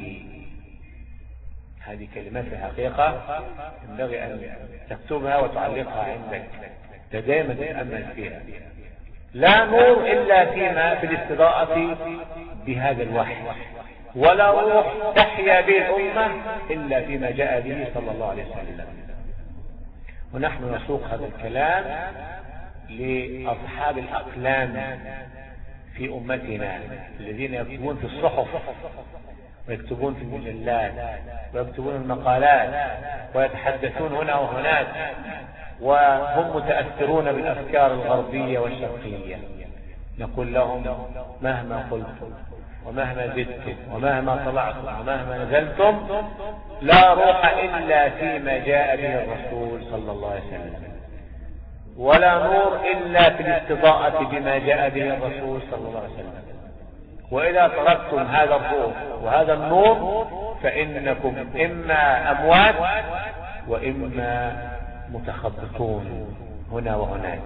هذه كلمات في الحقيقة ينبغي أن تكتبها وتعلقها عندك دائما تتأمل فيها. لا نور إلا فيما في الاستضاءة بهذا الوحي، ولا روح تحيا به الأمة إلا فيما جاء به صلى الله عليه وسلم. ونحن نسوق هذا الكلام لأصحاب الأقلام في أمتنا الذين يكتبون في الصحف ويكتبون في المجلات ويكتبون المقالات ويتحدثون هنا وهناك، وهم متأثرون بالأفكار الغربية والشرقية. نقول لهم مهما قلتم ومهما زدتم ومهما طلعتم ومهما نزلتم لا روح إلا فيما جاء به الرسول صلى الله عليه وسلم، ولا نور إلا في الاستضاءة بما جاء به الرسول صلى الله عليه وسلم. وإذا تركتم هذا الضوء وهذا النور فإنكم إما أموات وإما متخبطون هنا وهناك.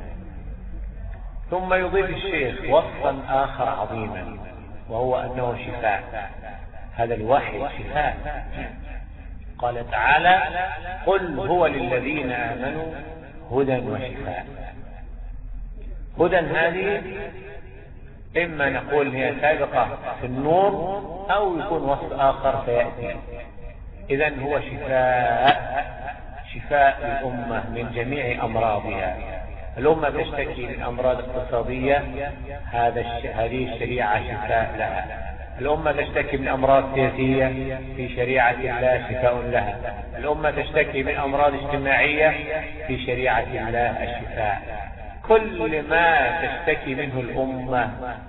ثم يضيف الشيخ وصفا آخر عظيما، وهو أنه شفاء. هذا الوحي شفاء. قال تعالى قل هو للذين آمنوا هدى وشفاء. هدى هذه إما نقول هي سابقة في النور أو يكون وصف آخر سيأتي. إذن هو شفاء، شفاء للأمة من جميع أمراضها. الأمة تشتكي من أمراض اقتصادية، هذا الش... هذه الشريعة شفاء لها. الأمة تشتكي من أمراض سياسية، في شريعة الله شفاء لها. الأمة تشتكي من أمراض اجتماعية، في شريعة الله الشفاء. كل ما تشتكي منه الأمة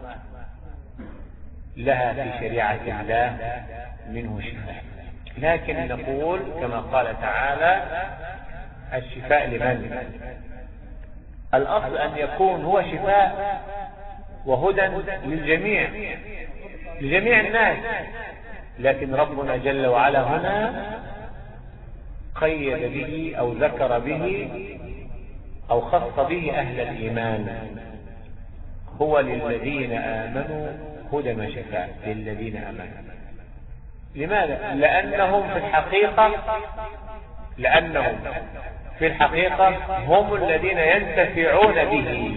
لها في شريعة الله منه شفاء. لكن نقول كما قال تعالى الشفاء لمن؟ الأصل أن يكون هو شفاء وهدى للجميع، لجميع الناس. لكن ربنا جل وعلا هنا قيد به أو ذكر به أو خص به أهل الإيمان. هو للذين آمنوا هدى وشفاء، للذين آمنوا. لماذا؟ لأنهم في الحقيقة لأنهم في الحقيقة هم الذين ينتفعون به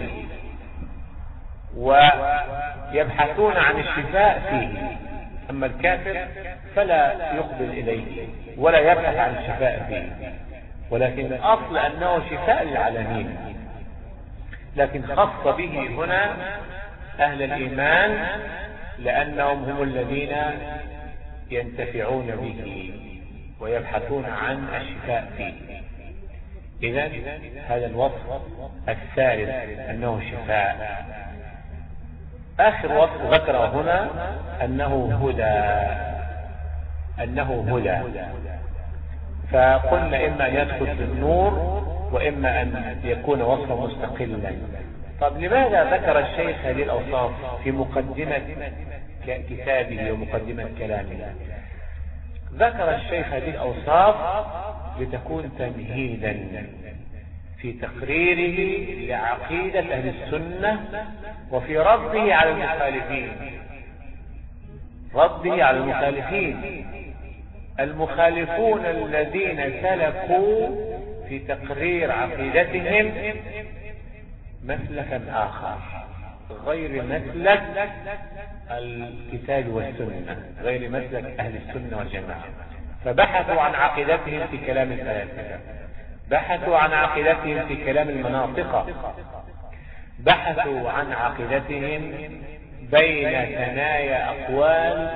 ويبحثون عن الشفاء فيه. أما الكافر فلا يقبل إليه ولا يبحث عن الشفاء فيه، ولكن الأصل أنه شفاء للعالمين. لكن خص به هنا أهل الإيمان لأنهم هم الذين ينتفعون به ويبحثون عن الشفاء فيه. إذن هذا الوصف الثالث أنه شفاء. آخر وصف ذكره هنا أنه هدى، أنه هدى. فقلنا إما أن يدخل في النور وإما أن يكون وصفا مستقلا. طب لماذا ذكر الشيخ هذه الأوصاف في مقدمة كتابه ومقدمة كلامه؟ ذكر الشيخ هذه الأوصاف لتكون تمهيدا في تقريره لعقيدة أهل السنة وفي رده على المخالفين، رده على المخالفين المخالفون الذين سلكوا في تقرير عقيدتهم مسلكا آخر غير مسلك الكتاب والسنة، غير مسلك أهل السنة والجماعة. فبحثوا عن عقيدتهم في كلام الفلاسفة، بحثوا عن عقيدتهم في كلام المناطق، بحثوا عن عقيدتهم بين ثنايا أقوال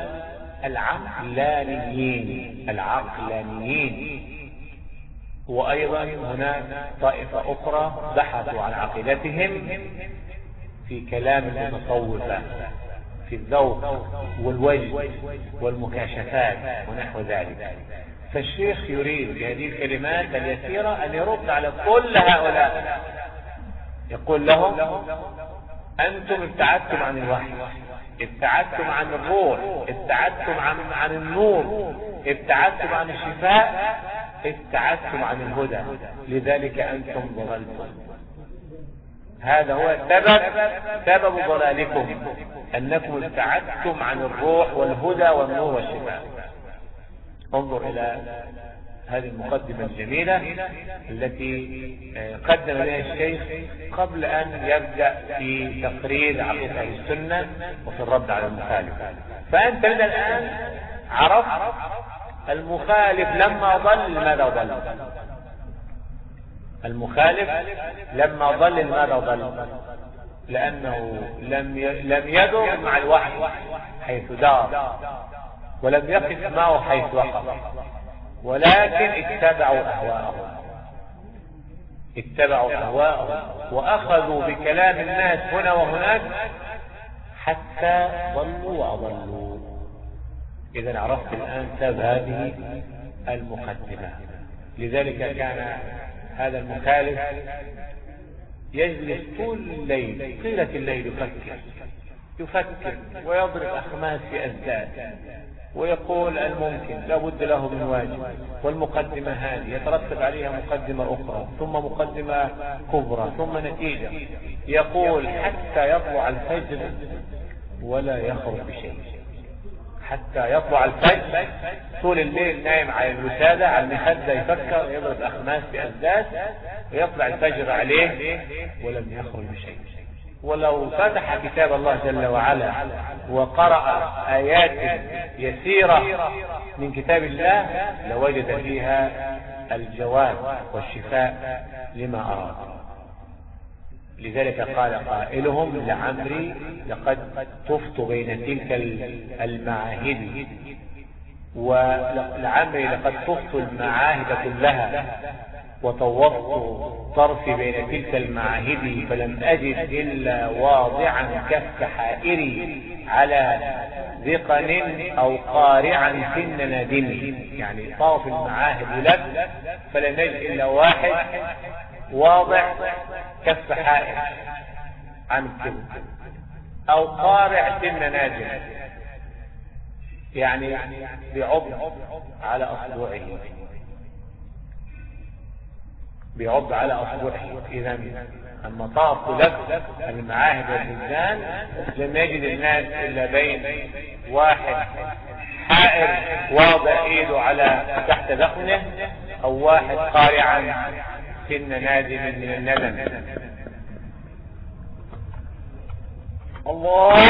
العقلانيين العقلانيين وأيضا هناك طائفة أخرى بحثوا عن عقيدتهم في كلام المتصوفة في الذوق والوجد والمكاشفات ونحو ذلك. فالشيخ يريد بهذه الكلمات اليسيرة أن يرد على كل هؤلاء، يقول لهم أنتم ابتعدتم عن الوحي، ابتعدتم عن الروح، ابتعدتم عن, عن النور، ابتعدتم عن الشفاء ابتعدتم عن الهدى لذلك أنتم ضللتم. هذا هو سبب سبب ضلالكم، أنكم ابتعدتم عن الروح والهدى والنور والشفاء. انظر إلى هذه المقدمة الجميلة التي قدم بها الشيخ قبل أن يبدأ في تقرير عقيدة أهل السنة وفي الرد على المخالف. فأنت من الآن عرفت المخالف لما ضل ماذا ضل. المخالف لما ضل ماذا ضل؟ لأنه لم لم يدر مع الوحي حيث دار، ولم يقف معه حيث وقف، ولكن اتبعوا أهواءهم اتبعوا أهواءهم وأخذوا بكلام الناس هنا وهناك حتى ضلوا وأضلوا. إذا عرفت الآن سبب هذه المقدمة. لذلك كان هذا المخالف يجلس طول الليل طيلة الليل يفكر يفكر ويضرب أخماس في أزداد ويقول الممكن لا بد له من واجب، والمقدمة هذه يترتب عليها مقدمة أخرى ثم مقدمة كبرى ثم نتيجة. يقول حتى يطلع الفجر ولا يخرج بشيء، حتى يطلع الفجر طول الليل نايم على الوسادة على المخدة يفكر يضرب أخماس بأزداد، ويطلع الفجر عليه ولم يخرج بشيء. ولو فتح كتاب الله جل وعلا وقرأ آيات يسيرة من كتاب الله لوجد فيها الجواب والشفاء لما أراد. لذلك قال قائلهم لعمري لقد طفت بين تلك المعاهد، ولعمري لقد طفت المعاهد كلها وطوفت طرفي بين تلك المعاهد فلم أجد إلا واضعا كف حائري على ذقن أو قارعا سن نادم. يعني طاف المعاهد لك فلم نجد إلا واحد واضع كف حائر عن كذب أو قارع سن نادم، يعني بيعض على أصبعه بيعض على أصبعه. إذا أما طافوا لك المعاهد والبلدان لم يجد الناس إلا بين واحد حائر واضع إيده على تحت ذقنه أو واحد قارعا سن نادم من الندم. الله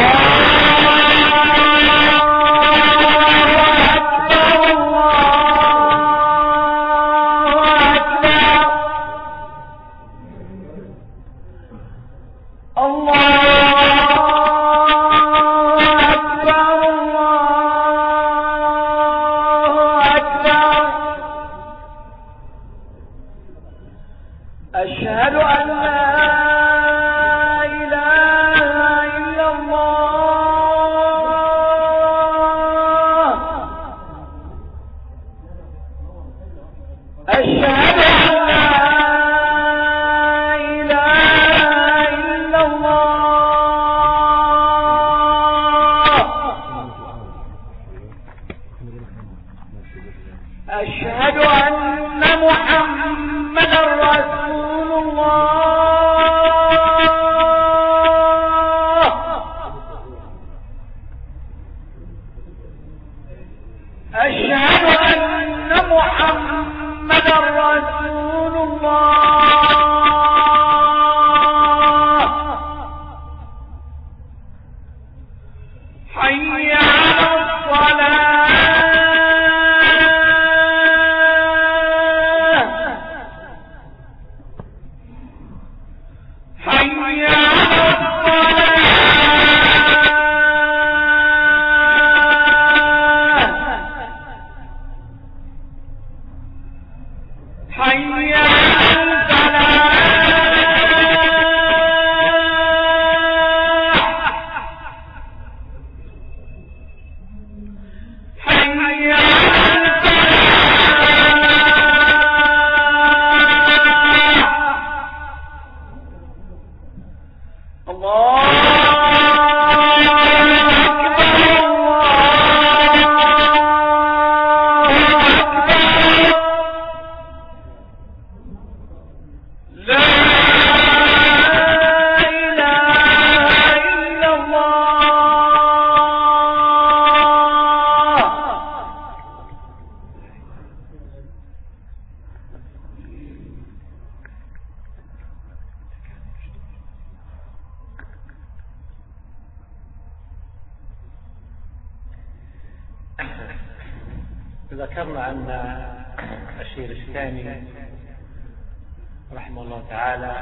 ذكرنا أن الشيخ الثاني رحمه الله تعالى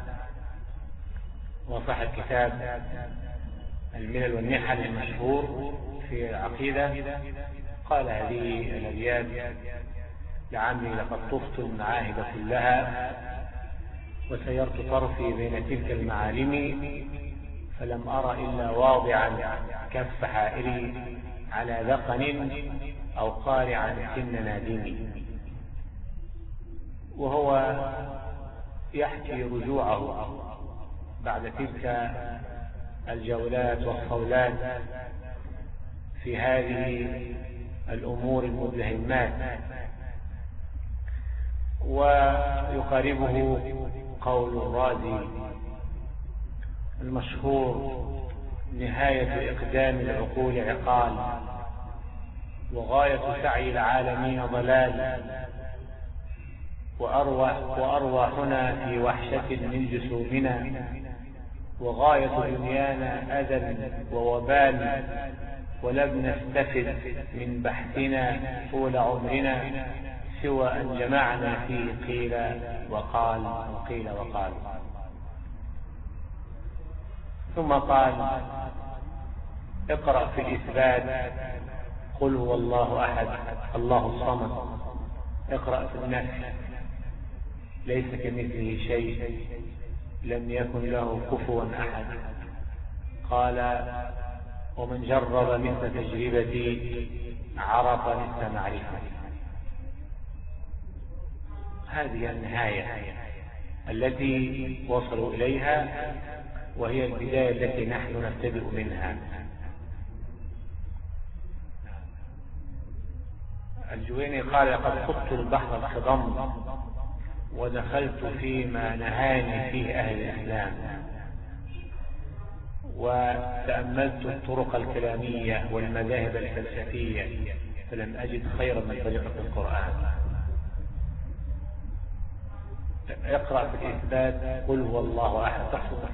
وصاحب كتاب الملل والنحل المشهور في العقيدة قال هذه الأبيات: لعمري لقد طفت المعاهد كلها وسيرت طرفي بين تلك المعالم فلم أرى إلا واضعا كف حائري على ذقن أو قارعا سن نادم. وهو يحكي رجوعه بعد تلك الجولات والصولات في هذه الأمور المدهمات، ويقاربه قول الرازي المشهور: نهاية إقدام العقول عقال وغاية سعي العالمين ضلال وأرواح وأرواحنا في وحشة من جسومنا وغاية دنيانا أذى ووبال ولم نستفد من بحثنا طول عمرنا سوى أن جمعنا فيه قيل وقال وقيل وقال. ثم قال: اقرأ في الإثبات قل هو الله أحد الله الصمد. اقرأ في النفي ليس كمثله شيء لم يكن له كفوا أحد. قال: ومن جرب مثل تجربتي عرف مثل معرفتي. هذه النهاية التي وصلوا إليها، وهي البداية التي نحن نبتدئ منها. الجويني قال: لقد خضت البحر الخضم ودخلت فيما نهاني فيه أهل الإسلام وتأملت الطرق الكلامية والمذاهب الفلسفية فلم أجد خيرا من طريقة القرآن. اقرأ في الإثبات قل هو الله أحد.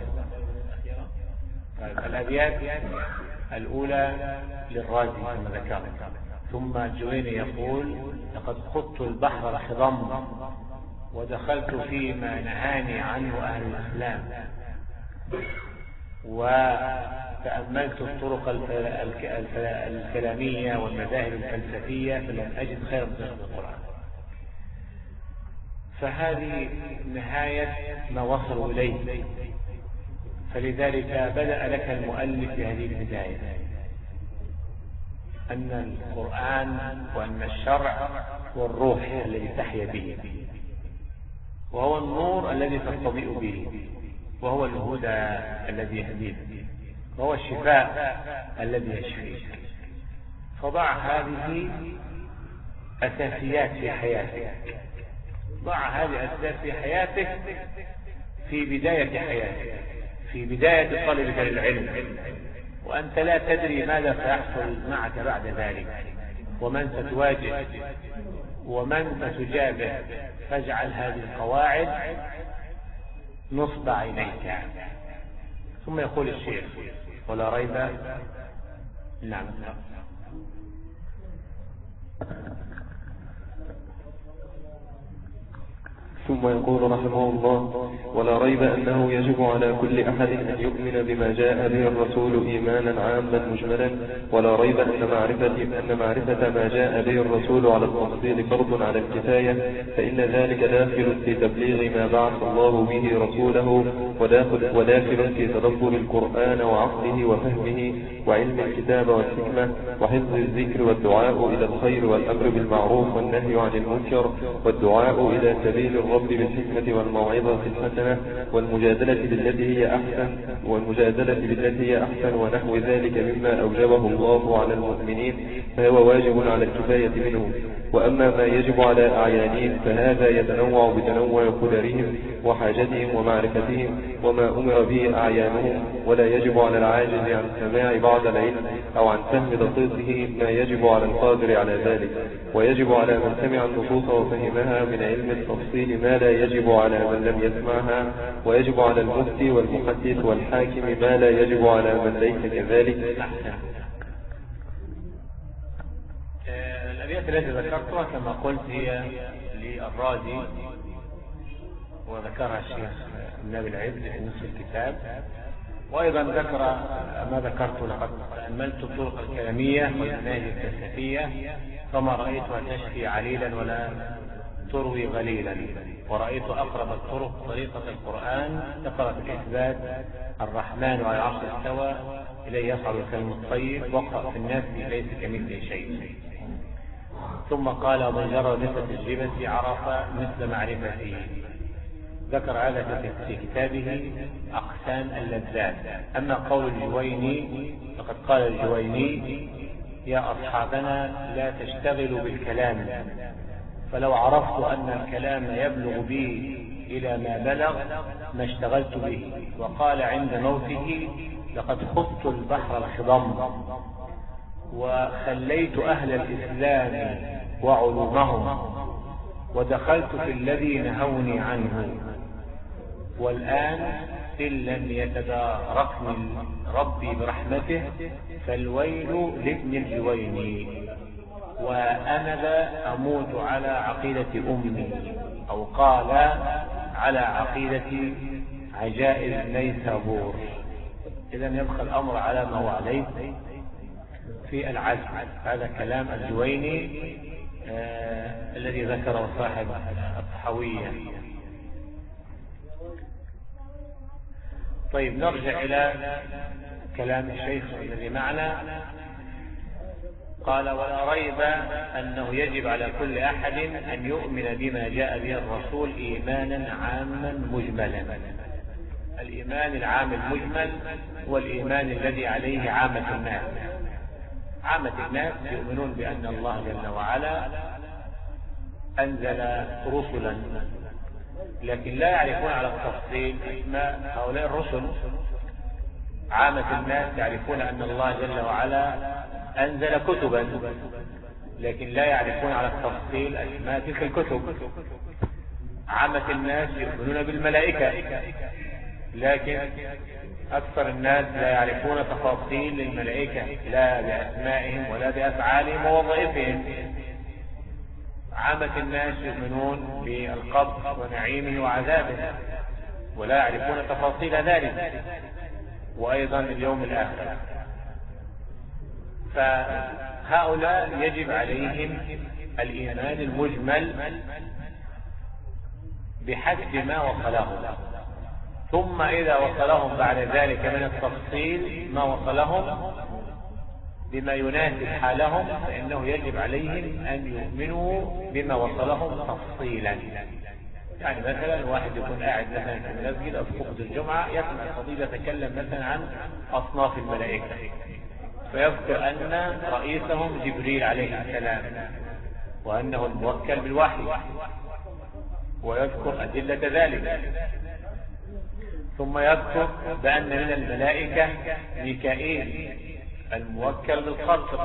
الأبيات الأولى للرازي كما ذكرنا. ثم الجويني يقول: لقد خضت البحر الخضم ودخلت فيما نهاني عنه أهل الإسلام وتأملت الطرق الكلامية والمذاهب الفلسفية فلم أجد خيرا من القرآن. فهذه نهاية ما وصلوا إليه، فلذلك بدأ لك المؤلف بهذه البداية أن القرآن وأن الشرع والروح الذي تحيا به، وهو النور الذي تستضيء به، وهو الهدى الذي يهديك، وهو الشفاء الذي يشفيك. فضع هذه أساسيات في حياتك، ضع هذه الأساسيات في حياتك في بداية حياتك، في بداية طلبك للعلم، وأنت لا تدري ماذا سيحصل معك بعد ذلك ومن ستواجه ومن ستجابه. فاجعل هذه القواعد نصب عينيك. ثم يقول الشيخ: ولا ريب. نعم. ثم يقول رحمه الله: ولا ريب أنه يجب على كل أحد أن يؤمن بما جاء به الرسول إيمانا عاما مجملا، ولا ريب أن معرفة, أن معرفة ما جاء به الرسول على التفصيل فرض على الكفاية، فإن ذلك داخل في تبليغ ما بعث الله به رسوله، وداخل, وداخل في تدبر القرآن وعقله وفهمه وعلم الكتاب والحكمة وحفظ الذكر والدعاء إلى الخير والأمر بالمعروف والنهي عن المنكر والدعاء إلى سبيل الرب بالحكمة والموعظة الحسنة والمجادلة بالتي هي أحسن والمجادلة بالتي هي أحسن ونحو ذلك مما أوجبه الله على المؤمنين، فهو واجب على الكفاية منه. وأما ما يجب على أعيانهم فهذا يتنوع بتنوع قدرهم وحاجتهم ومعرفتهم وما أمر به أعيانهم، ولا يجب على العاجز عن سماع بعض العلم أو عن فهم دقيقه ما يجب على القادر على ذلك، ويجب على من سمع النصوص وفهمها من علم التفصيل ما لا يجب على من لم يسمعها، ويجب على المفتي والمحدث والحاكم ما لا يجب على من ليس كذلك. الأبيات التي ذكرتها كما قلت هي للرازي، وذكرها الشيخ النبي العبد في نصف الكتاب، وأيضا ذكر ما ذكرت لقد تأملت الطرق الكلامية والمناهج الفلسفية فما رأيتها تشفي عليلا ولا تروي غليلا، ورأيت أقرب الطرق طريقة القرآن تقرأ في إثبات الرحمن على العرش استوى إليه يصعد الكلم الطيب واقرأ في الناس ليس كمثله شيء. ثم قال ومن جرى مثل تجربة عرف مثل معرفته. ذكر هذا في كتابه أقسام اللذات. أما قول الجويني فقد قال الجويني يا أصحابنا لا تشتغلوا بالكلام، فلو عرفت أن الكلام يبلغ بي إلى ما بلغ ما اشتغلت به. وقال عند موته لقد خضت البحر الخضم وخليت أهل الإسلام وعلومهم ودخلت في الذي نهوني عنه، والآن إن لم يتداركني ربي برحمته فالويل لابن الجويني، وأنا لا أموت على عقيدة أمي، أو قال على عقيدة عجائز نيسابور. إذن يبقى الأمر على ما هو عليه في العزم. هذا كلام الجويني آه الذي ذكره صاحب الطحاوية. طيب نرجع إلى كلام الشيخ الذي معنا. قال ولا ريب أنه يجب على كل أحد أن يؤمن بما جاء به الرسول إيمانا عاما مجملا. الإيمان العام المجمل هو الإيمان الذي عليه عامة الناس. عامة الناس يؤمنون بأن الله جل وعلا أنزل رسلا، لكن لا يعرفون على التفصيل اسماء هؤلاء الرسل. عامة الناس يعرفون أن الله جل وعلا أنزل كتبا، لكن لا يعرفون على التفصيل اسماء تلك الكتب. عامة الناس يؤمنون بالملائكة، لكن أكثر الناس لا يعرفون تفاصيل الملائكة لا بأسمائهم ولا بأفعالهم ووظائفهم. عامة الناس يؤمنون بالقبر ونعيمه وعذابه ولا يعرفون تفاصيل ذلك، وأيضا اليوم الآخر. فهؤلاء يجب عليهم الإيمان المجمل بحسب ما وصلهم، ثم إذا وصلهم بعد ذلك من التفصيل ما وصلهم بما يناسب حالهم فإنه يجب عليهم أن يؤمنوا بما وصلهم تفصيلا. يعني مثلا واحد يكون قاعد مثلا في المسجد أو في خطبة الجمعة يسمع الخطيب يتكلم مثلا عن أصناف الملائكة، فيذكر أن رئيسهم جبريل عليه السلام وأنه الموكل بالوحي، ويذكر أدلة ذلك. ثم يذكر بأن من الملائكة ميكائيل الموكل بالخلق،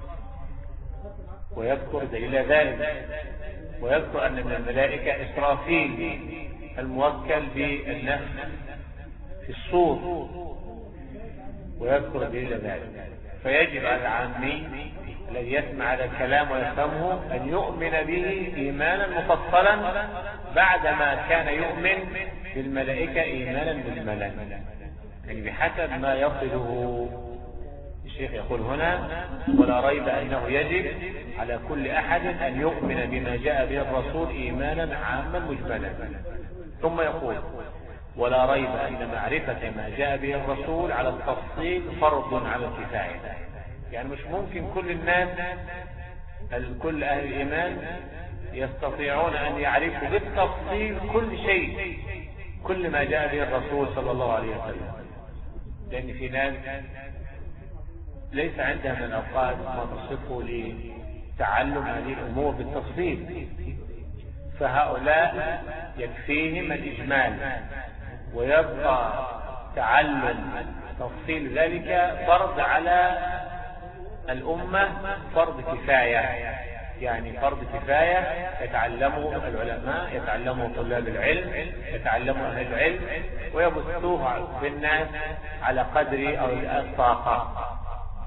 ويذكر دليل ذلك. ويذكر أن من الملائكة إسرافيل الموكل بالنفخ في الصور، ويذكر دليل ذلك. فيجب على العامي الذي يسمع هذا الكلام ويفهمه أن يؤمن به إيمانا مفصلا بعدما كان يؤمن بالملائكة إيمانا مجملا، يعني بحسب ما يصله. الشيخ يقول هنا ولا ريب أنه يجب على كل أحد أن يؤمن بما جاء به الرسول إيمانا عاما مجملا. ثم يقول ولا ريب أن معرفة ما جاء به الرسول على التفصيل فرض على الكفاية. يعني مش ممكن كل الناس كل أهل الإيمان يستطيعون أن يعرفوا بالتفصيل كل شيء كل ما جاء به الرسول صلى الله عليه وسلم، لأن في ناس ليس عندها من الأوقات ما تصفه لتعلم هذه الأمور بالتفصيل، فهؤلاء يكفيهم الإجمال، ويبقى تعلم تفصيل ذلك فرض على الأمة، فرض كفاية. يعني فرض كفاية يتعلمه العلماء، يتعلمه طلاب العلم، يتعلمه أهل العلم، ويبثوه بالناس على قدر أو الطاقة.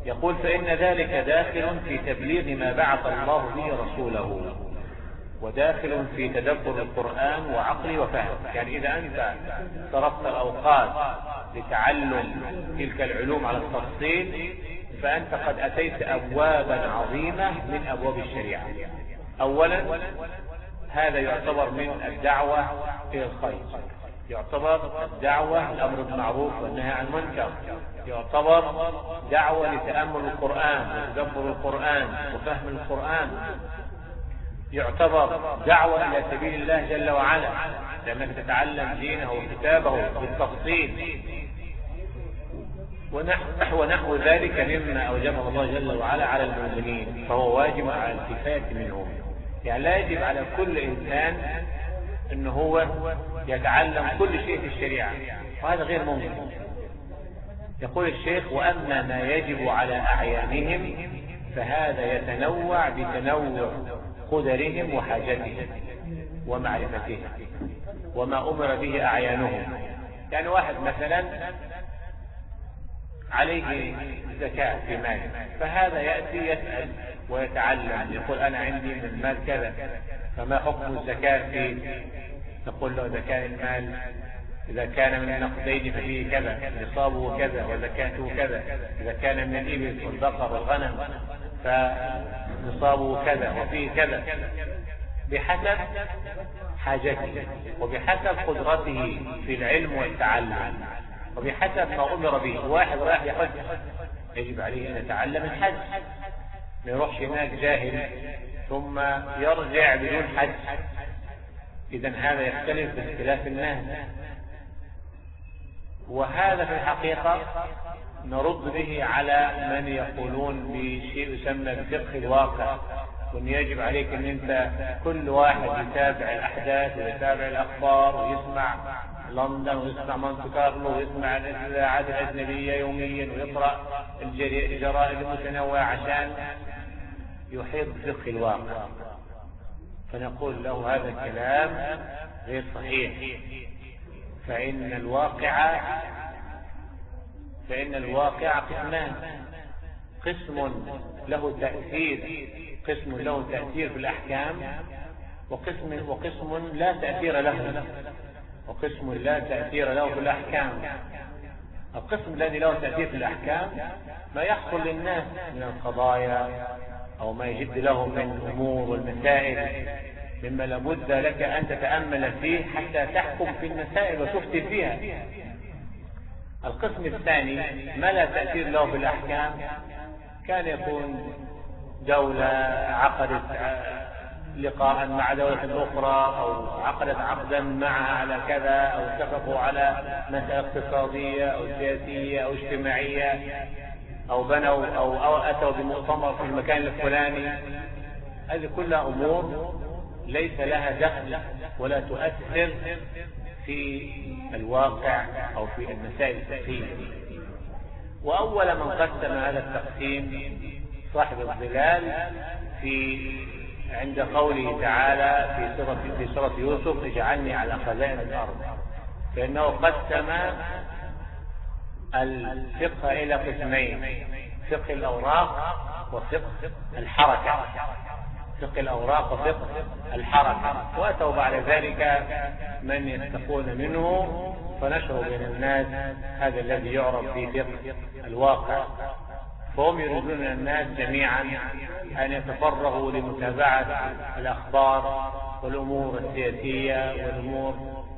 يقول فإن ذلك داخل في تبليغ ما بعث الله به رسوله، وداخل في تدبر القرآن وعقل وفهم. يعني إذا أنت صرفت الأوقات لتعلم تلك العلوم على التفصيل فأنت قد أتيت أبوابا عظيمة من أبواب الشريعة. أولا هذا يعتبر من الدعوة إلى الخير، يعتبر الدعوة الأمر بالمعروف والنهي عن المنكر، يعتبر دعوة لتأمل القرآن وتدبر القرآن وفهم القرآن، يعتبر دعوة إلى سبيل الله جل وعلا لأنك تتعلم دينه وكتابه بالتفصيل ونحو, ونحو ذلك مما أوجبه الله جل وعلا على المؤمنين، فهو واجب على الكفاية منهم. يعني لا يجب على كل إنسان أنه هو يتعلم كل شيء في الشريعة، وهذا غير ممكن. يقول الشيخ وأما ما يجب على أعيانهم فهذا يتنوع بتنوع قدرهم وحاجتهم ومعرفتهم وما أمر به أعيانهم. يعني واحد مثلا عليه زكاة في ماله، فهذا يأتي يسأل ويتعلم، يقول أنا عندي من المال كذا، فما حكم الزكاة فيه؟ نقول له إذا كان المال إذا كان من النقدين ففيه كذا، نصابه كذا وزكاته كذا، إذا كان من الإبل والبقر والغنم فنصابه كذا وفيه كذا، بحسب حاجته وبحسب قدرته في العلم والتعلم وبحسب ما أمر به. واحد راح يحج يجب عليه أن يتعلم الحج، ما يروحش هناك جاهل ثم يرجع بدون حج، إذن هذا يختلف باختلاف الناس. وهذا في الحقيقة نرد به على من يقولون بشيء يسمى بفقه الواقع، وأن يجب عليك أن أنت كل واحد يتابع الأحداث ويتابع الأخبار ويسمع لندن ويسمع مونte كارلو ويسمع الإذاعات الأجنبية يوميا ويقرأ الجرائد المتنوعة عشان يحيط بفقه الواقع. فنقول له هذا الكلام غير صحيح، فإن الواقع فإن الواقع قسمان، قسم له تأثير قسم له تأثير في الأحكام وقسم وقسم لا تأثير له وقسم لا تأثير له في الأحكام. القسم الذي له تأثير في الأحكام ما يحصل للناس من القضايا أو ما يجد له من الأمور والمسائل مما لابد لك أن تتأمل فيه حتى تحكم في المسائل وتفتي فيها. القسم الثاني ما لا تأثير له في الأحكام، كان يكون دولة عقدت لقاء مع دولة أخرى أو عقدت عقدا معها على كذا أو اتفقوا على مسألة اقتصادية أو سياسية أو اجتماعية أو بنوا أو, أو أتوا بمؤتمر في المكان الفلاني، هذه كلها أمور ليس لها دخل ولا تؤثر في الواقع أو في المسائل الفقهية. وأول من قسم هذا التقسيم صاحب الظلال في عند قوله تعالى في سورة في سورة يوسف اجعلني على خزائن الأرض، فإنه قسم الفقه إلى قسمين: فقه الأوراق وفقه الحركة. فقه الأوراق وفقه الحركة، وأتوا بعد ذلك من يستقون منه فنشروا بين الناس هذا الذي يعرف في فقه الواقع. فهم يريدون من الناس جميعا أن يتفرغوا لمتابعة الأخبار والأمور السياسية والأمور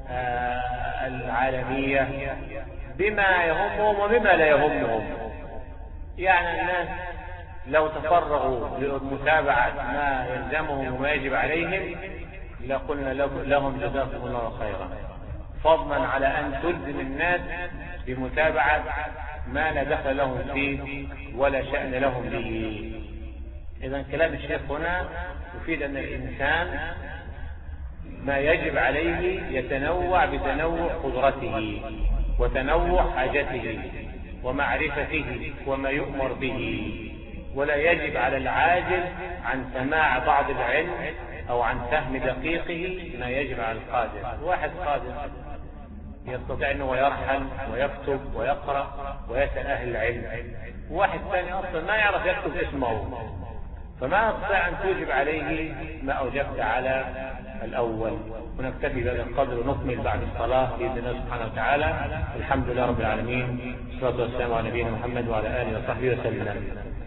العالمية بما يهمهم وبما لا يهمهم. يعني الناس لو تفرغوا لمتابعة ما يلزمهم وما يجب عليهم لقلنا لهم جزاكم الله خيرا، فضلا على أن تلزم الناس بمتابعة ما لا دخل لهم فيه ولا شأن لهم به. إذن كلام الشيخ هنا يفيد أن الإنسان ما يجب عليه يتنوع بتنوع قدرته وتنوع حاجته ومعرفته وما يؤمر به، ولا يجب على العاجز عن سماع بعض العلم أو عن فهم دقيقه ما يجب على القادر. واحد قادر يستطيع أنه يرحل ويكتب ويقرأ ويسأل أهل العلم، وواحد ثاني أصلا ما يعرف يكتب اسمه، فما تستطيع أن توجب عليه ما أوجبت على الأول. ونكتفي بهذا القدر ونكمل بعد الصلاة بإذن الله سبحانه وتعالى. الحمد لله رب العالمين، والصلاة والسلام على نبينا محمد وعلى آله وصحبه وسلم.